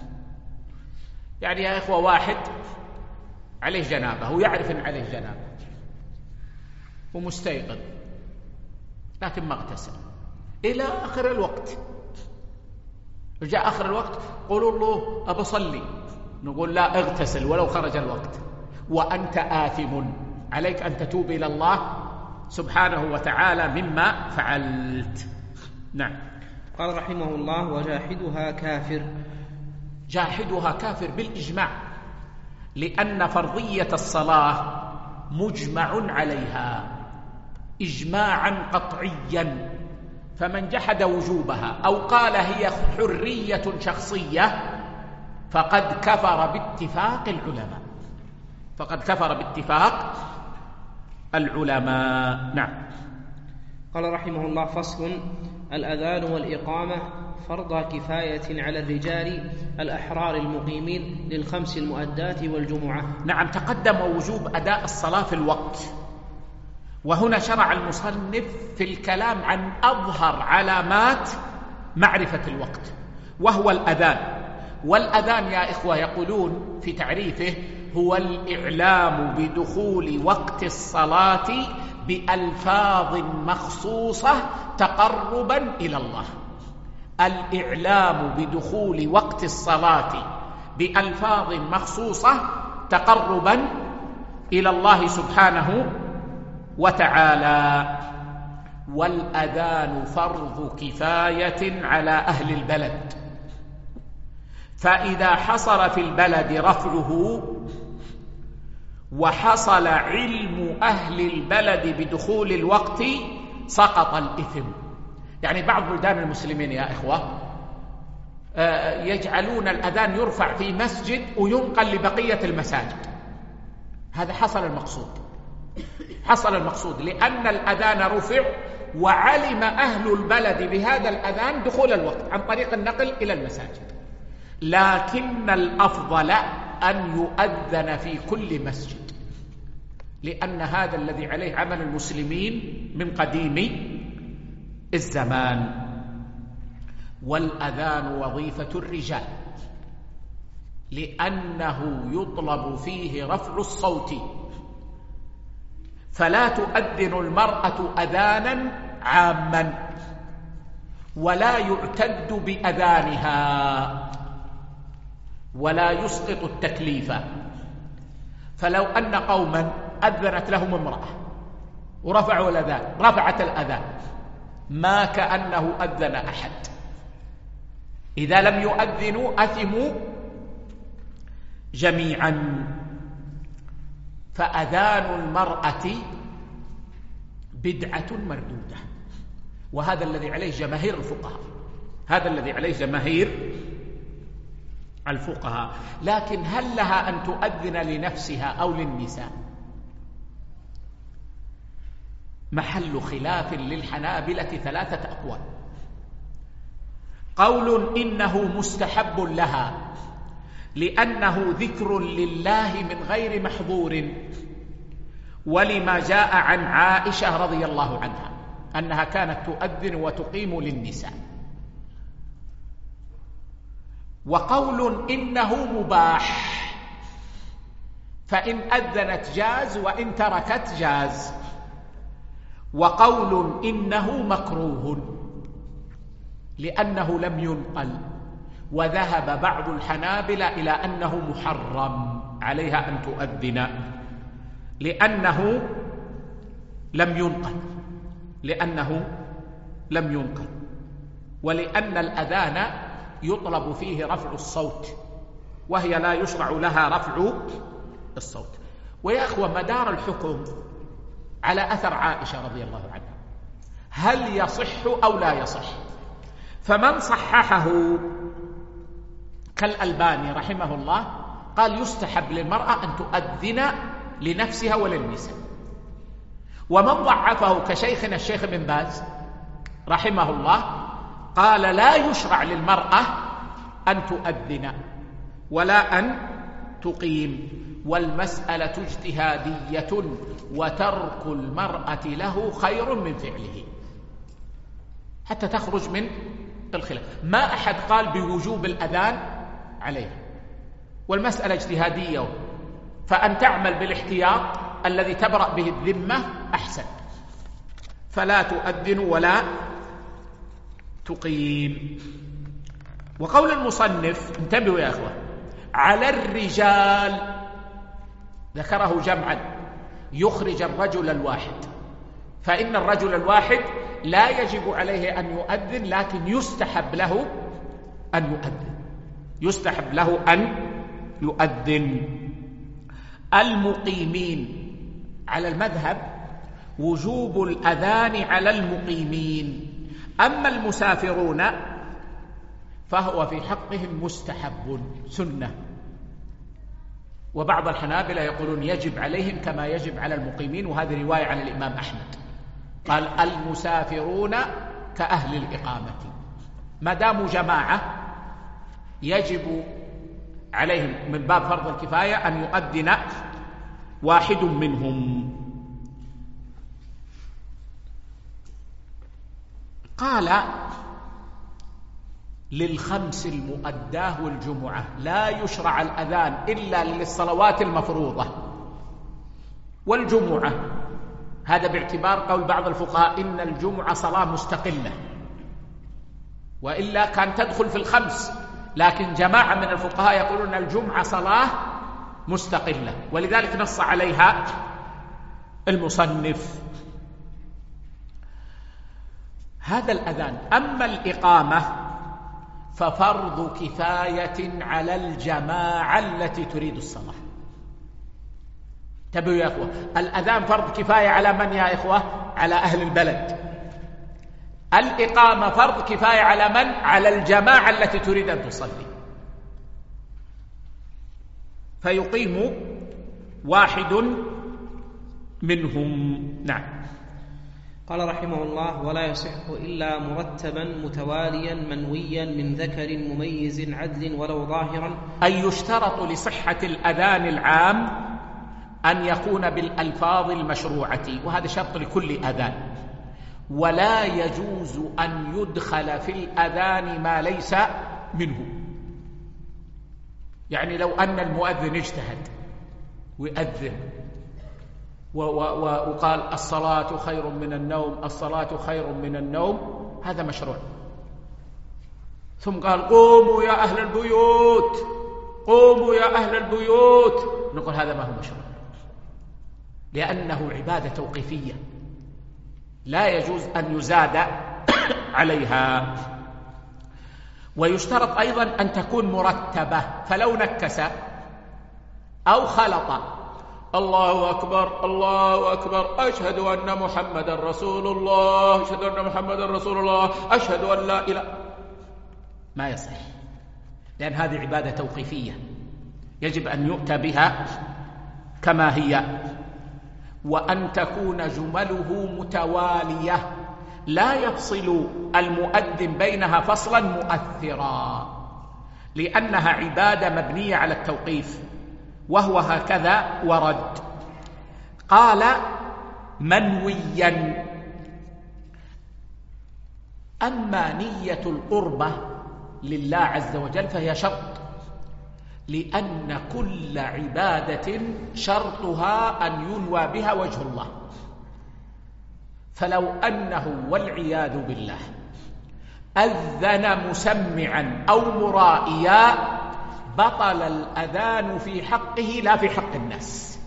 يعني يا إخوة، واحد عليه جنابه ويعرف أن عليه جنابه ومستيقظ لكن ما اغتسل إلى آخر الوقت، جاء آخر الوقت قولوا له أبى أصلي، نقول لا، اغتسل ولو خرج الوقت وأنت آثم، عليك أن تتوب إلى الله سبحانه وتعالى مما فعلت. نعم. قال رحمه الله: وجاحدها كافر. جاحدها كافر بالإجماع، لأن فرضية الصلاة مجمع عليها إجماعا قطعيا، فمن جحد وجوبها أو قال هي حرية شخصية فقد كفر باتفاق العلماء، فقد كفر باتفاق العلماء. نعم. قال رحمه الله: فصل: الأذان والإقامة فرض كفاية على الرجال الأحرار المقيمين للخمس المؤدات والجمعة. نعم، تقدم وجوب أداء الصلاة في الوقت، وهنا شرع المصنف في الكلام عن أظهر علامات معرفة الوقت، وهو الأذان. والأذان يا إخوة يقولون في تعريفه هو الإعلام بدخول وقت الصلاة بألفاظ مخصوصة تقربا إلى الله. الإعلام بدخول وقت الصلاة بألفاظ مخصوصة تقربا إلى الله سبحانه وتعالى. والأذان فرض كفاية على أهل البلد، فإذا حصل في البلد رفعه وحصل علم أهل البلد بدخول الوقت سقط الإثم. يعني بعض بلدان المسلمين يا إخوة يجعلون الأذان يرفع في مسجد وينقل لبقية المساجد، هذا حصل المقصود لأن الأذان رفع وعلم أهل البلد بهذا الأذان دخول الوقت عن طريق النقل إلى المساجد. لكن الأفضل أن يؤذن في كل مسجد، لأن هذا الذي عليه عمل المسلمين من قديم الزمان. والأذان وظيفة الرجال، لأنه يطلب فيه رفع الصوت، فلا تؤذن المرأة أذانا عاما ولا يعتد بأذانها ولا يسقط التكليف. فلو أن قوما أذنت لهم امرأة ورفعوا الأذان، رفعت الأذان ما كأنه أذن أحد. إذا لم يؤذنوا أثموا جميعا. فأذان المرأة بدعة مردودة، وهذا الذي عليه جماهير الفقهاء، هذا الذي عليه جماهير الفقهاء. لكن هل لها أن تؤذن لنفسها أو للنساء؟ محل خلاف للحنابلة 3 أقوال. قول إنه مستحب لها لأنه ذكر لله من غير محظور، ولما جاء عن عائشة رضي الله عنها أنها كانت تؤذن وتقيم للنساء. وقول إنه مباح، فإن أذنت جاز وإن تركت جاز. وقول إنه مكروه لأنه لم ينقل، وذهب بعض الحنابلة إلى أنه محرم عليها أن تؤذن لأنه لم ينقل، ولأن الأذان يطلب فيه رفع الصوت، وهي لا يشرع لها رفع الصوت. ويا أخوة، مدار الحكم على أثر عائشة رضي الله عنها، هل يصح أو لا يصح؟ فمن صححه كالألباني رحمه الله قال يستحب للمرأة أن تؤذن لنفسها وللنساء. ومن ضعفه كشيخنا الشيخ بن باز رحمه الله قال لا يشرع للمرأة أن تؤذن ولا أن تقيم، والمسألة اجتهادية، وترك المرأة له خير من فعله حتى تخرج من الخلاف. ما أحد قال بوجوب الأذان عليها، والمسألة اجتهادية، فأن تعمل بالاحتياط الذي تبرأ به الذمة أحسن. فلا تؤذن ولا تقيم. وقول المصنف، انتبهوا يا أخوة، على الرجال ذكره جمعا، يخرج الرجل الواحد، فإن الرجل الواحد لا يجب عليه أن يؤذن، لكن يستحب له أن يؤذن. المقيمين على المذهب وجوب الأذان على المقيمين، أما المسافرون فهو في حقهم مستحب سنة. وبعض الحنابلة يقولون يجب عليهم كما يجب على المقيمين، وهذه رواية عن الإمام أحمد، قال المسافرون كأهل الإقامة، ما داموا جماعة يجب عليهم من باب فرض الكفاية أن يؤذن واحد منهم. قال للخمس المؤداه والجمعة لا يشرع الأذان إلا للصلوات المفروضة والجمعة، هذا باعتبار قول بعض الفقهاء إن الجمعة صلاة مستقلة، وإلا كان تدخل في الخمس، لكن جماعة من الفقهاء يقولون الجمعة صلاة مستقلة، ولذلك نص عليها المصنف. هذا الأذان. أما الإقامة ففرض كفاية على الجماعة التي تريد الصلاة. انتبهوا يا إخوة، الأذان فرض كفاية على من يا إخوة؟ على أهل البلد. الإقامة فرض كفاية على من؟ على الجماعة التي تريد أن تصلي، فيقيم واحد منهم. نعم. قال رحمه الله: ولا يصح إلا مرتبا متواليا منويا من ذكر مميز عدل ولو ظاهرا. أي يشترط لصحة الأذان العام أن يكون بالألفاظ المشروعة، وهذا شرط لكل أذان، ولا يجوز أن يدخل في الأذان ما ليس منه. يعني لو أن المؤذن اجتهد ويؤذن وقال الصلاة خير من النوم، الصلاة خير من النوم، هذا مشروع، ثم قال قوموا يا أهل البيوت، قوموا يا أهل البيوت، نقول هذا ما هو مشروع، لأنه عبادة توقيفية لا يجوز أن يزاد عليها. ويشترط أيضا أن تكون مرتبة، فلو نكس أو خلط الله أكبر الله أكبر أشهد أن محمدا رسول الله أشهد أن محمدا رسول الله أشهد أن لا إله، ما يصح، لأن هذه عبادة توقيفية يجب أن يؤتى بها كما هي. وأن تكون جمله متوالية لا يفصل المؤذن بينها فصلا مؤثرا، لأنها عبادة مبنية على التوقيف، وهو هكذا ورد. قال منويا. أما نية القربة لله عز وجل فهي شرط، لأن كل عبادة شرطها أن ينوى بها وجه الله. فلو أنه والعياذ بالله أذن مسمعا أو مرائيا بطل الأذان في حقه لا في حق الناس.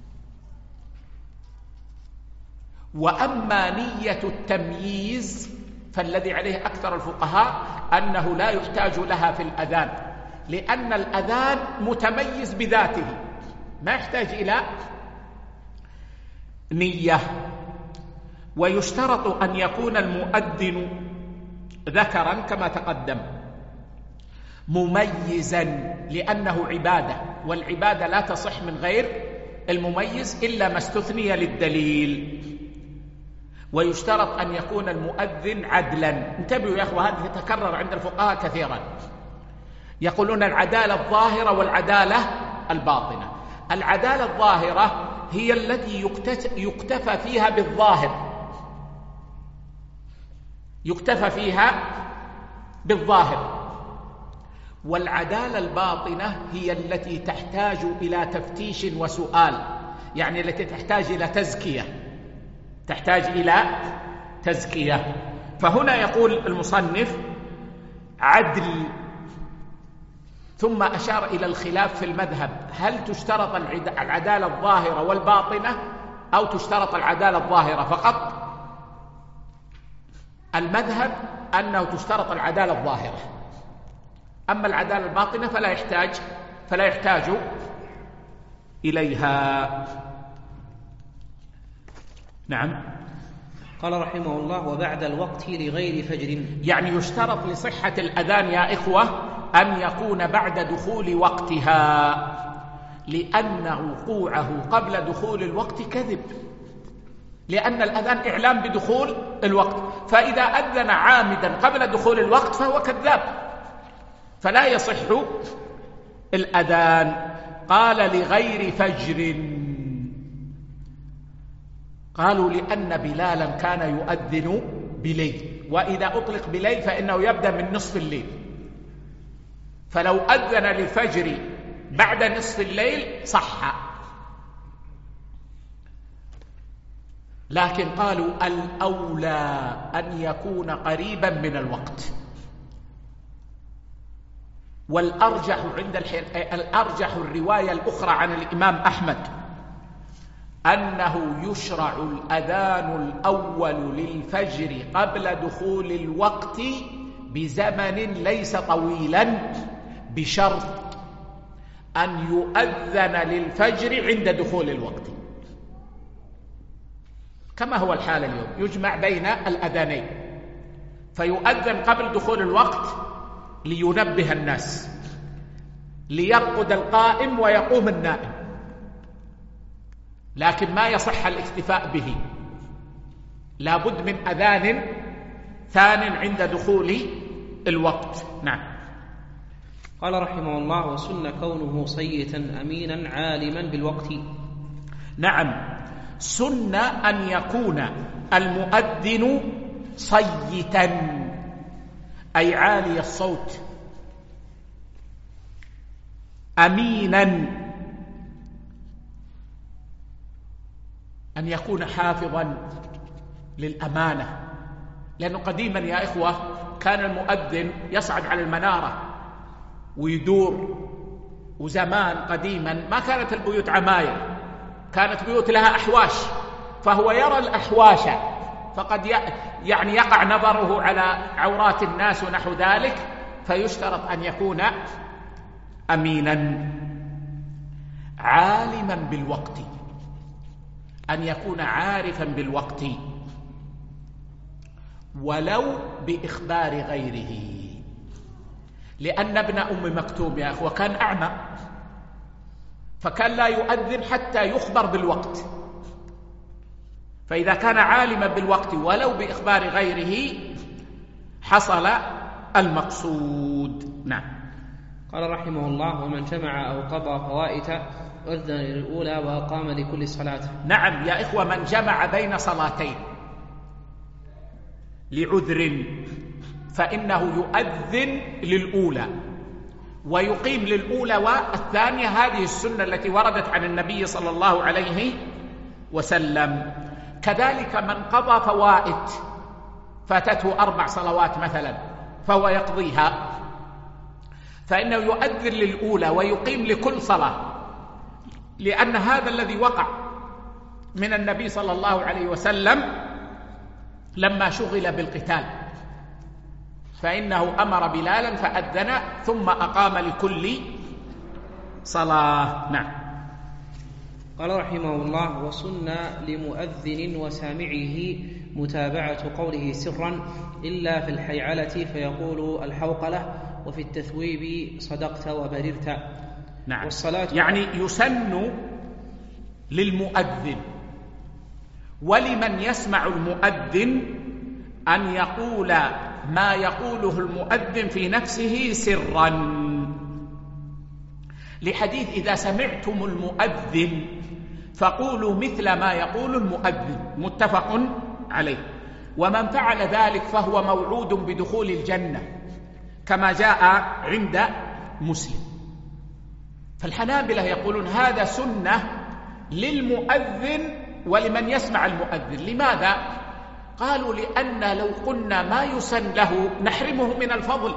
وأما نية التمييز فالذي عليه أكثر الفقهاء أنه لا يحتاج لها في الأذان، لأن الأذان متميز بذاته ما يحتاج إلى نية. ويشترط أن يكون المؤذن ذكرا كما تقدم، مميزا، لأنه عبادة، والعبادة لا تصح من غير المميز إلا ما استثني للدليل. ويشترط أن يكون المؤذن عدلا. انتبهوا يا أخوة، هذه تتكرر عند الفقهاء كثيرا، يقولون العدالة الظاهرة والعدالة الباطنة. العدالة الظاهرة هي التي يكتفى فيها بالظاهر، يكتفى فيها بالظاهر. والعدالة الباطنة هي التي تحتاج إلى تفتيش وسؤال، يعني التي تحتاج إلى تزكية، تحتاج إلى تزكية. فهنا يقول المصنف عدل، ثم أشار إلى الخلاف في المذهب، هل تشترط العدالة الظاهرة والباطنة أو تشترط العدالة الظاهرة فقط؟ المذهب أنه تشترط العدالة الظاهرة، أما العدالة الباطنة فلا يحتاج إليها. نعم. قال رحمه الله وبعد الوقت لغير فجر، يعني يشترط لصحة الأذان يا إخوة أن يكون بعد دخول وقتها، لأن وقوعه قبل دخول الوقت كذب، لأن الأذان إعلام بدخول الوقت، فإذا أذن عامدا قبل دخول الوقت فهو كذاب، فلا يصح الأذان. قال لغير فجر، قالوا لأن بلالا كان يؤذن بليل، وإذا أطلق بليل فإنه يبدأ من نصف الليل، فلو أذن للفجر بعد نصف الليل صح. لكن قالوا الأولى أن يكون قريبا من الوقت. والأرجح الأرجح الرواية الأخرى عن الإمام أحمد أنه يشرع الأذان الأول للفجر قبل دخول الوقت بزمن ليس طويلا، بشرط أن يؤذن للفجر عند دخول الوقت، كما هو الحال اليوم، يجمع بين الأذانين، فيؤذن قبل دخول الوقت لينبه الناس، ليرقد القائم ويقوم النائم، لكن ما يصح الاكتفاء به، لا بد من أذان ثان عند دخول الوقت. نعم. قال رحمه الله وسن كونه صيتا أمينا عالما بالوقت. نعم، سن أن يكون المؤذن صيتا، أي عالي الصوت، أمينا، أن يكون حافظا للأمانة، لأنه قديما يا إخوة كان المؤذن يصعد على المنارة ويدور، وزمان قديما ما كانت البيوت عماير، كانت بيوت لها أحواش، فهو يرى الأحواش فقد يعني يقع نظره على عورات الناس ونحو ذلك، فيشترط أن يكون أمينا عالما بالوقت، أن يكون عارفا بالوقت ولو بإخبار غيره. لأن ابن أم مكتوم يا أخوة كان أعمى، فكان لا يؤذن حتى يخبر بالوقت، فإذا كان عالما بالوقت ولو بإخبار غيره حصل المقصود. نعم. قال رحمه الله: ومن جمع أو قضى فوائت أذن للأولى وأقام لكل صلاة. نعم يا إخوة، من جمع بين صلاتين لعذر فإنه يؤذن للأولى ويقيم للأولى والثانية، هذه السنة التي وردت عن النبي صلى الله عليه وسلم. كذلك من قضى فوائت، فاتته 4 صلوات مثلا فهو يقضيها، فإنه يؤذن للأولى ويقيم لكل صلاة، لأن هذا الذي وقع من النبي صلى الله عليه وسلم لما شغل بالقتال، فإنه أمر بلالا فأذن ثم أقام لكل صلاة. نعم. قال رحمه الله: وسن لمؤذن وسامعه متابعة قوله سرا إلا في الحيعلة فيقول الحوقلة، وفي التثويب صدقت وبررت. نعم. والصلاة يعني يسن للمؤذن ولمن يسمع المؤذن أن يقول ما يقوله المؤذن في نفسه سرا، لحديث إذا سمعتم المؤذن فقولوا مثل ما يقول المؤذن، متفق عليه. ومن فعل ذلك فهو موعود بدخول الجنة كما جاء عند مسلم. فالحنابلة يقولون هذا سنة للمؤذن ولمن يسمع المؤذن. لماذا؟ قالوا لأن لو قلنا ما يسن له نحرمه من الفضل،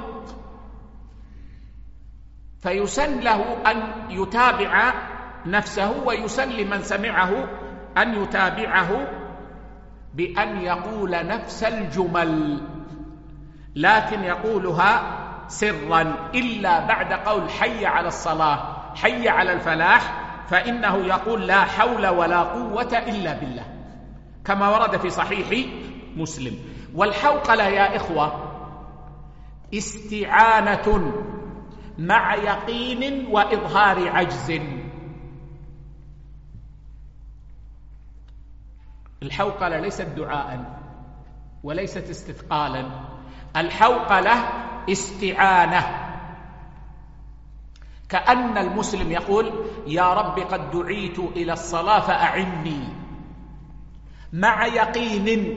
فيسن له أن يتابع نفسه، ويسن لمن سمعه أن يتابعه بأن يقول نفس الجمل، لكن يقولها سرا إلا بعد قول حي على الصلاة حي على الفلاح، فإنه يقول لا حول ولا قوة إلا بالله كما ورد في صحيح مسلم. والحوقلة يا إخوة استعانة مع يقين وإظهار عجز. الحوقلة ليست دعاء وليست استثقالا، الحوقلة استعانة، كأن المسلم يقول يا رب قد دعيت إلى الصلاة فأعني، مع يقين،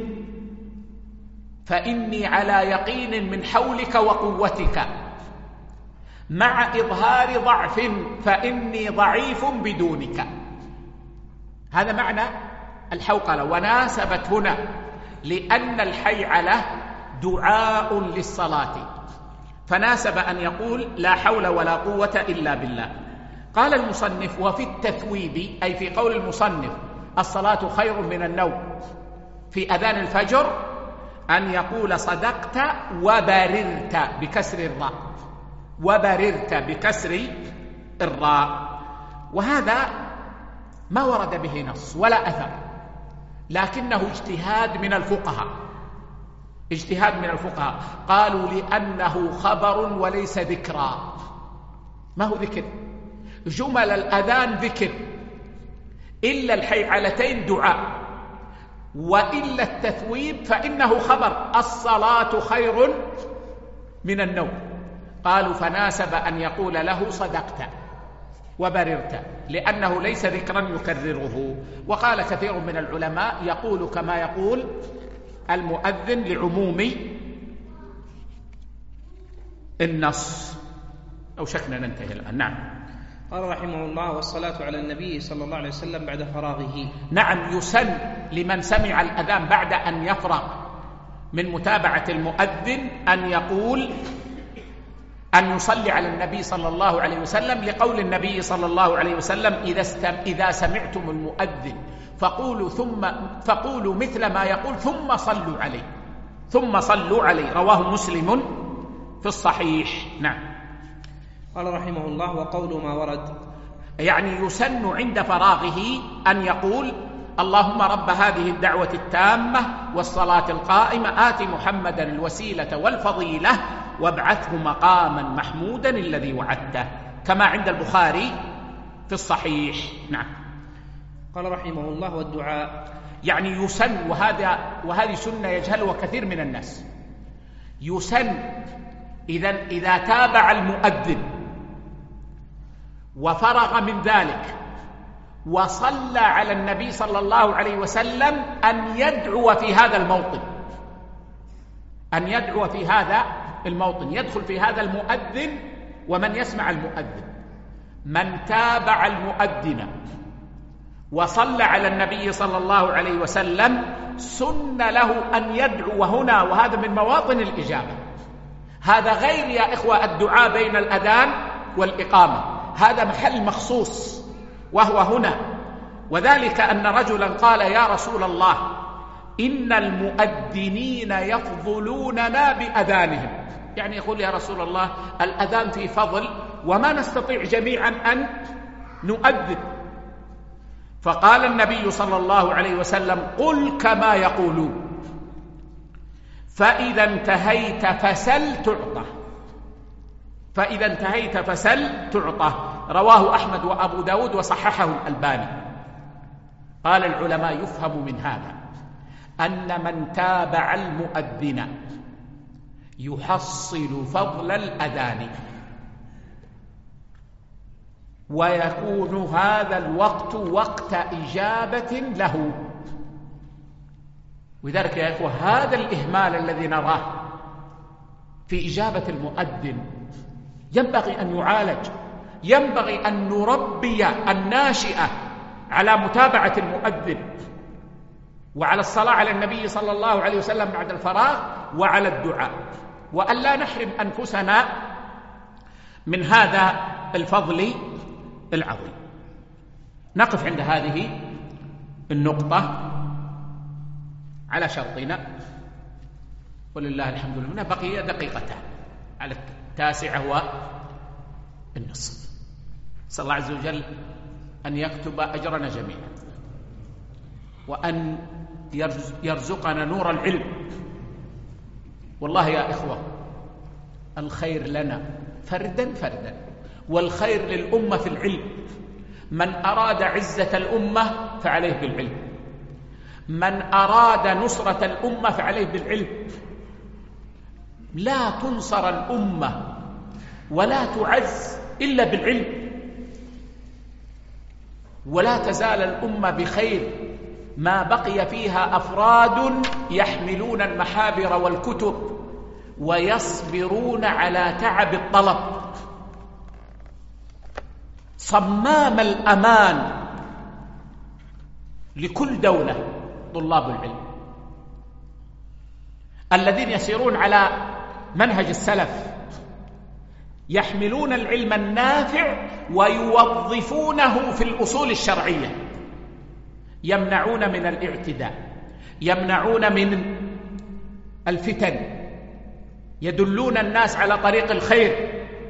فإني على يقين من حولك وقوتك، مع إظهار ضعف فإني ضعيف بدونك. هذا معنى الحوقلة. وناسبت هنا لأن الحيعلة دعاء للصلاة، فناسب أن يقول لا حول ولا قوة إلا بالله. قال المصنف وفي التثويب، أي في قول المصنف الصلاة خير من النوم، في أذان الفجر أن يقول صدقت وبررت بكسر الراء، وبررت بكسر الراء. وهذا ما ورد به نص ولا أثر، لكنه اجتهاد من الفقهاء، اجتهاد من الفقهاء. قالوا لأنه خبر وليس ذكرى. ما هو ذكر؟ جمل الأذان ذكر، إلا الحيعلتين دعاء، وإلا التثويب فإنه خبر الصلاة خير من النوم. قالوا فناسب أن يقول له صدقت وبررت، لأنه ليس ذكرا يكرره. وقال كثير من العلماء يقول كما يقول المؤذن لعموم النص. أو شكنا ننتهي الآن. نعم. قال رحمه الله: والصلاة على النبي صلى الله عليه وسلم بعد فراغه. نعم، يسن لمن سمع الأذان بعد أن يفرغ من متابعة المؤذن أن يقول أن يصلي على النبي صلى الله عليه وسلم، لقول النبي صلى الله عليه وسلم إذا سمعتم المؤذن فقولوا مثل ما يقول ثم صلوا عليه رواه مسلم في الصحيح. نعم. قال رحمه الله: وقول ما ورد، يعني يسن عند فراغه أن يقول: اللهم رب هذه الدعوة التامة والصلاة القائمة آت محمدا الوسيلة والفضيلة وابعثه مقاما محمودا الذي وعدته، كما عند البخاري في الصحيح. نعم. قال رحمه الله: والدعاء، يعني يسن، وهذه سنة يجهلها كثير من الناس. يسن إذا تابع المؤذن وفرغ من ذلك وصلى على النبي صلى الله عليه وسلم أن يدعو في هذا الموطن، يدخل في هذا المؤذن ومن يسمع المؤذن. من تابع المؤذن وصلى على النبي صلى الله عليه وسلم سن له أن يدعو هنا، وهذا من مواطن الإجابة. هذا غير يا إخوة الدعاء بين الأذان والإقامة، هذا محل مخصوص وهو هنا. وذلك أن رجلا قال: يا رسول الله، إن المؤذنين يفضلوننا بأذانهم. يعني يقول: يا رسول الله، الأذان في فضل وما نستطيع جميعا أن نؤذن. فقال النبي صلى الله عليه وسلم: قل كما يقولون، فإذا انتهيت فسل تعطى. رواه أحمد وأبو داود وصححه الألباني. قال العلماء: يفهم من هذا أن من تابع المؤذن يحصل فضل الأذان، ويكون هذا الوقت وقت إجابة له. ولذلك يا إخوة هذا الإهمال الذي نراه في إجابة المؤذن ينبغي أن يعالج، ينبغي أن نربي الناشئة على متابعة المؤذن وعلى الصلاة على النبي صلى الله عليه وسلم بعد الفراغ وعلى الدعاء، وأن لا نحرم أنفسنا من هذا الفضل العظيم. نقف عند هذه النقطة على شرطنا، ولله الحمد لله. بقي دقيقتان على 9:30. صلى الله عز وجل أن يكتب أجرنا جميعا، وأن يرزقنا نور العلم. والله يا إخوة الخير لنا فردا، والخير للأمة في العلم. من أراد عزة الأمة فعليه بالعلم، من أراد نصرة الأمة فعليه بالعلم. لا تنصر الأمة ولا تعز إلا بالعلم، ولا تزال الأمة بخير ما بقي فيها أفراد يحملون المحابر والكتب ويصبرون على تعب الطلب. صمام الأمان لكل دولة طلاب العلم الذين يسيرون على منهج السلف، يحملون العلم النافع ويوظفونه في الأصول الشرعية، يمنعون من الاعتداء، يمنعون من الفتن، يدلون الناس على طريق الخير.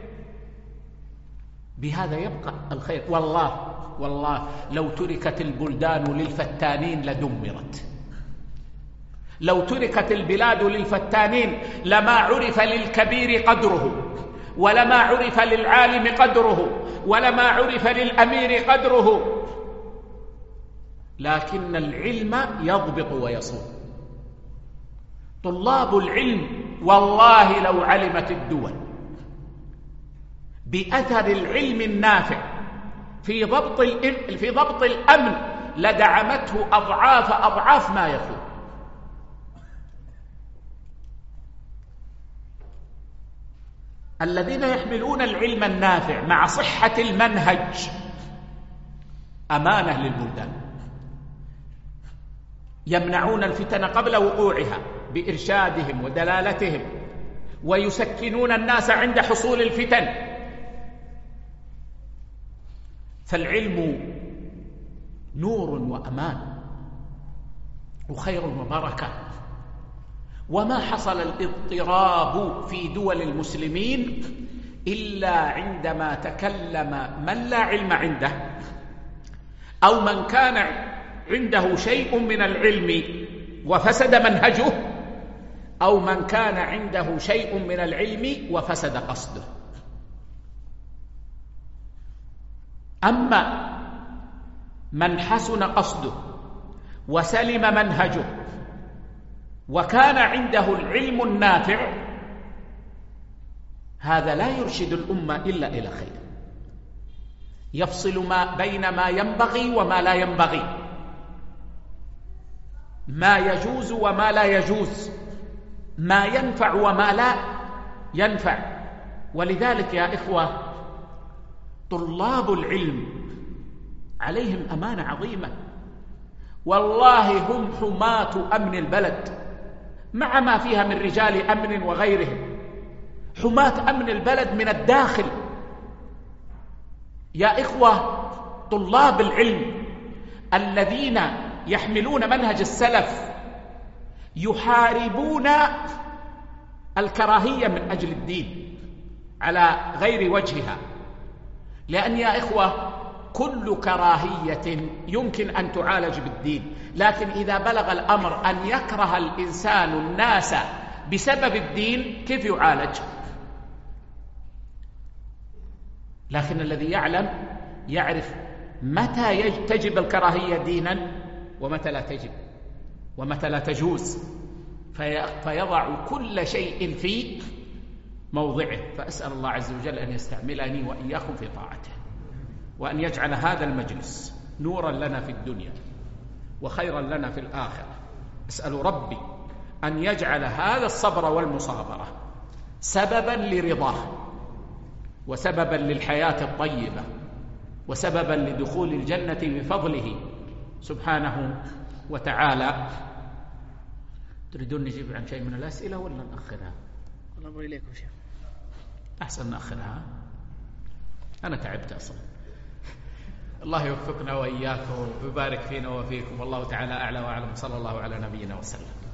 بهذا يبقى الخير. والله لو تركت البلدان للفتانين لدمرت، لو تركت البلاد للفتانين لما عرف للكبير قدره، ولما عرف للعالم قدره، ولما عرف للأمير قدره. لكن العلم يضبط ويصون. طلاب العلم والله لو علمت الدول بأثر العلم النافع في ضبط الأمن لدعمته أضعاف ما يكون. الذين يحملون العلم النافع مع صحة المنهج أمانة للبلدان، يمنعون الفتن قبل وقوعها بإرشادهم ودلالتهم، ويسكنون الناس عند حصول الفتن. فالعلم نور وأمان، وخير وبركة. وما حصل الاضطراب في دول المسلمين إلا عندما تكلم من لا علم عنده، أو من كان عنده شيء من العلم وفسد منهجه، أو من كان عنده شيء من العلم وفسد قصده. أما من حسن قصده وسلم منهجه وكان عنده العلم النافع، هذا لا يرشد الأمة إلا إلى خير، يفصل ما بين ما ينبغي وما لا ينبغي، ما يجوز وما لا يجوز، ما ينفع وما لا ينفع. ولذلك يا إخوة، طلاب العلم عليهم أمانة عظيمة، والله هم حماة أمن البلد، مع ما فيها من رجال أمن وغيرهم، حماة أمن البلد من الداخل. يا إخوة، طلاب العلم الذين يحملون منهج السلف يحاربون الكراهية من أجل الدين على غير وجهها، لأن يا إخوة كل كراهية يمكن أن تعالج بالدين، لكن إذا بلغ الأمر أن يكره الإنسان الناس بسبب الدين كيف يعالج؟ لكن الذي يعرف متى تجب الكراهية دينا ومتى لا تجب ومتى لا تجوز، فيضع كل شيء في موضعه. فأسأل الله عز وجل أن يستعملني وإياكم في طاعته، وأن يجعل هذا المجلس نورا لنا في الدنيا وخيرا لنا في الآخرة. أسأل ربي أن يجعل هذا الصبر والمصابرة سببا لرضاه، وسببا للحياة الطيبة، وسببا لدخول الجنة بفضله سبحانه وتعالى. تريدون نجيب عن شيء من الأسئلة ولا نأخرها؟ الله يبارك إليكم شيخ. أحسن نأخرها، أنا تعبت أصلا. الله يوفقنا وإياكم ويبارك فينا وفيكم، والله تعالى أعلى وأعلم. صلى الله على نبينا وسلم.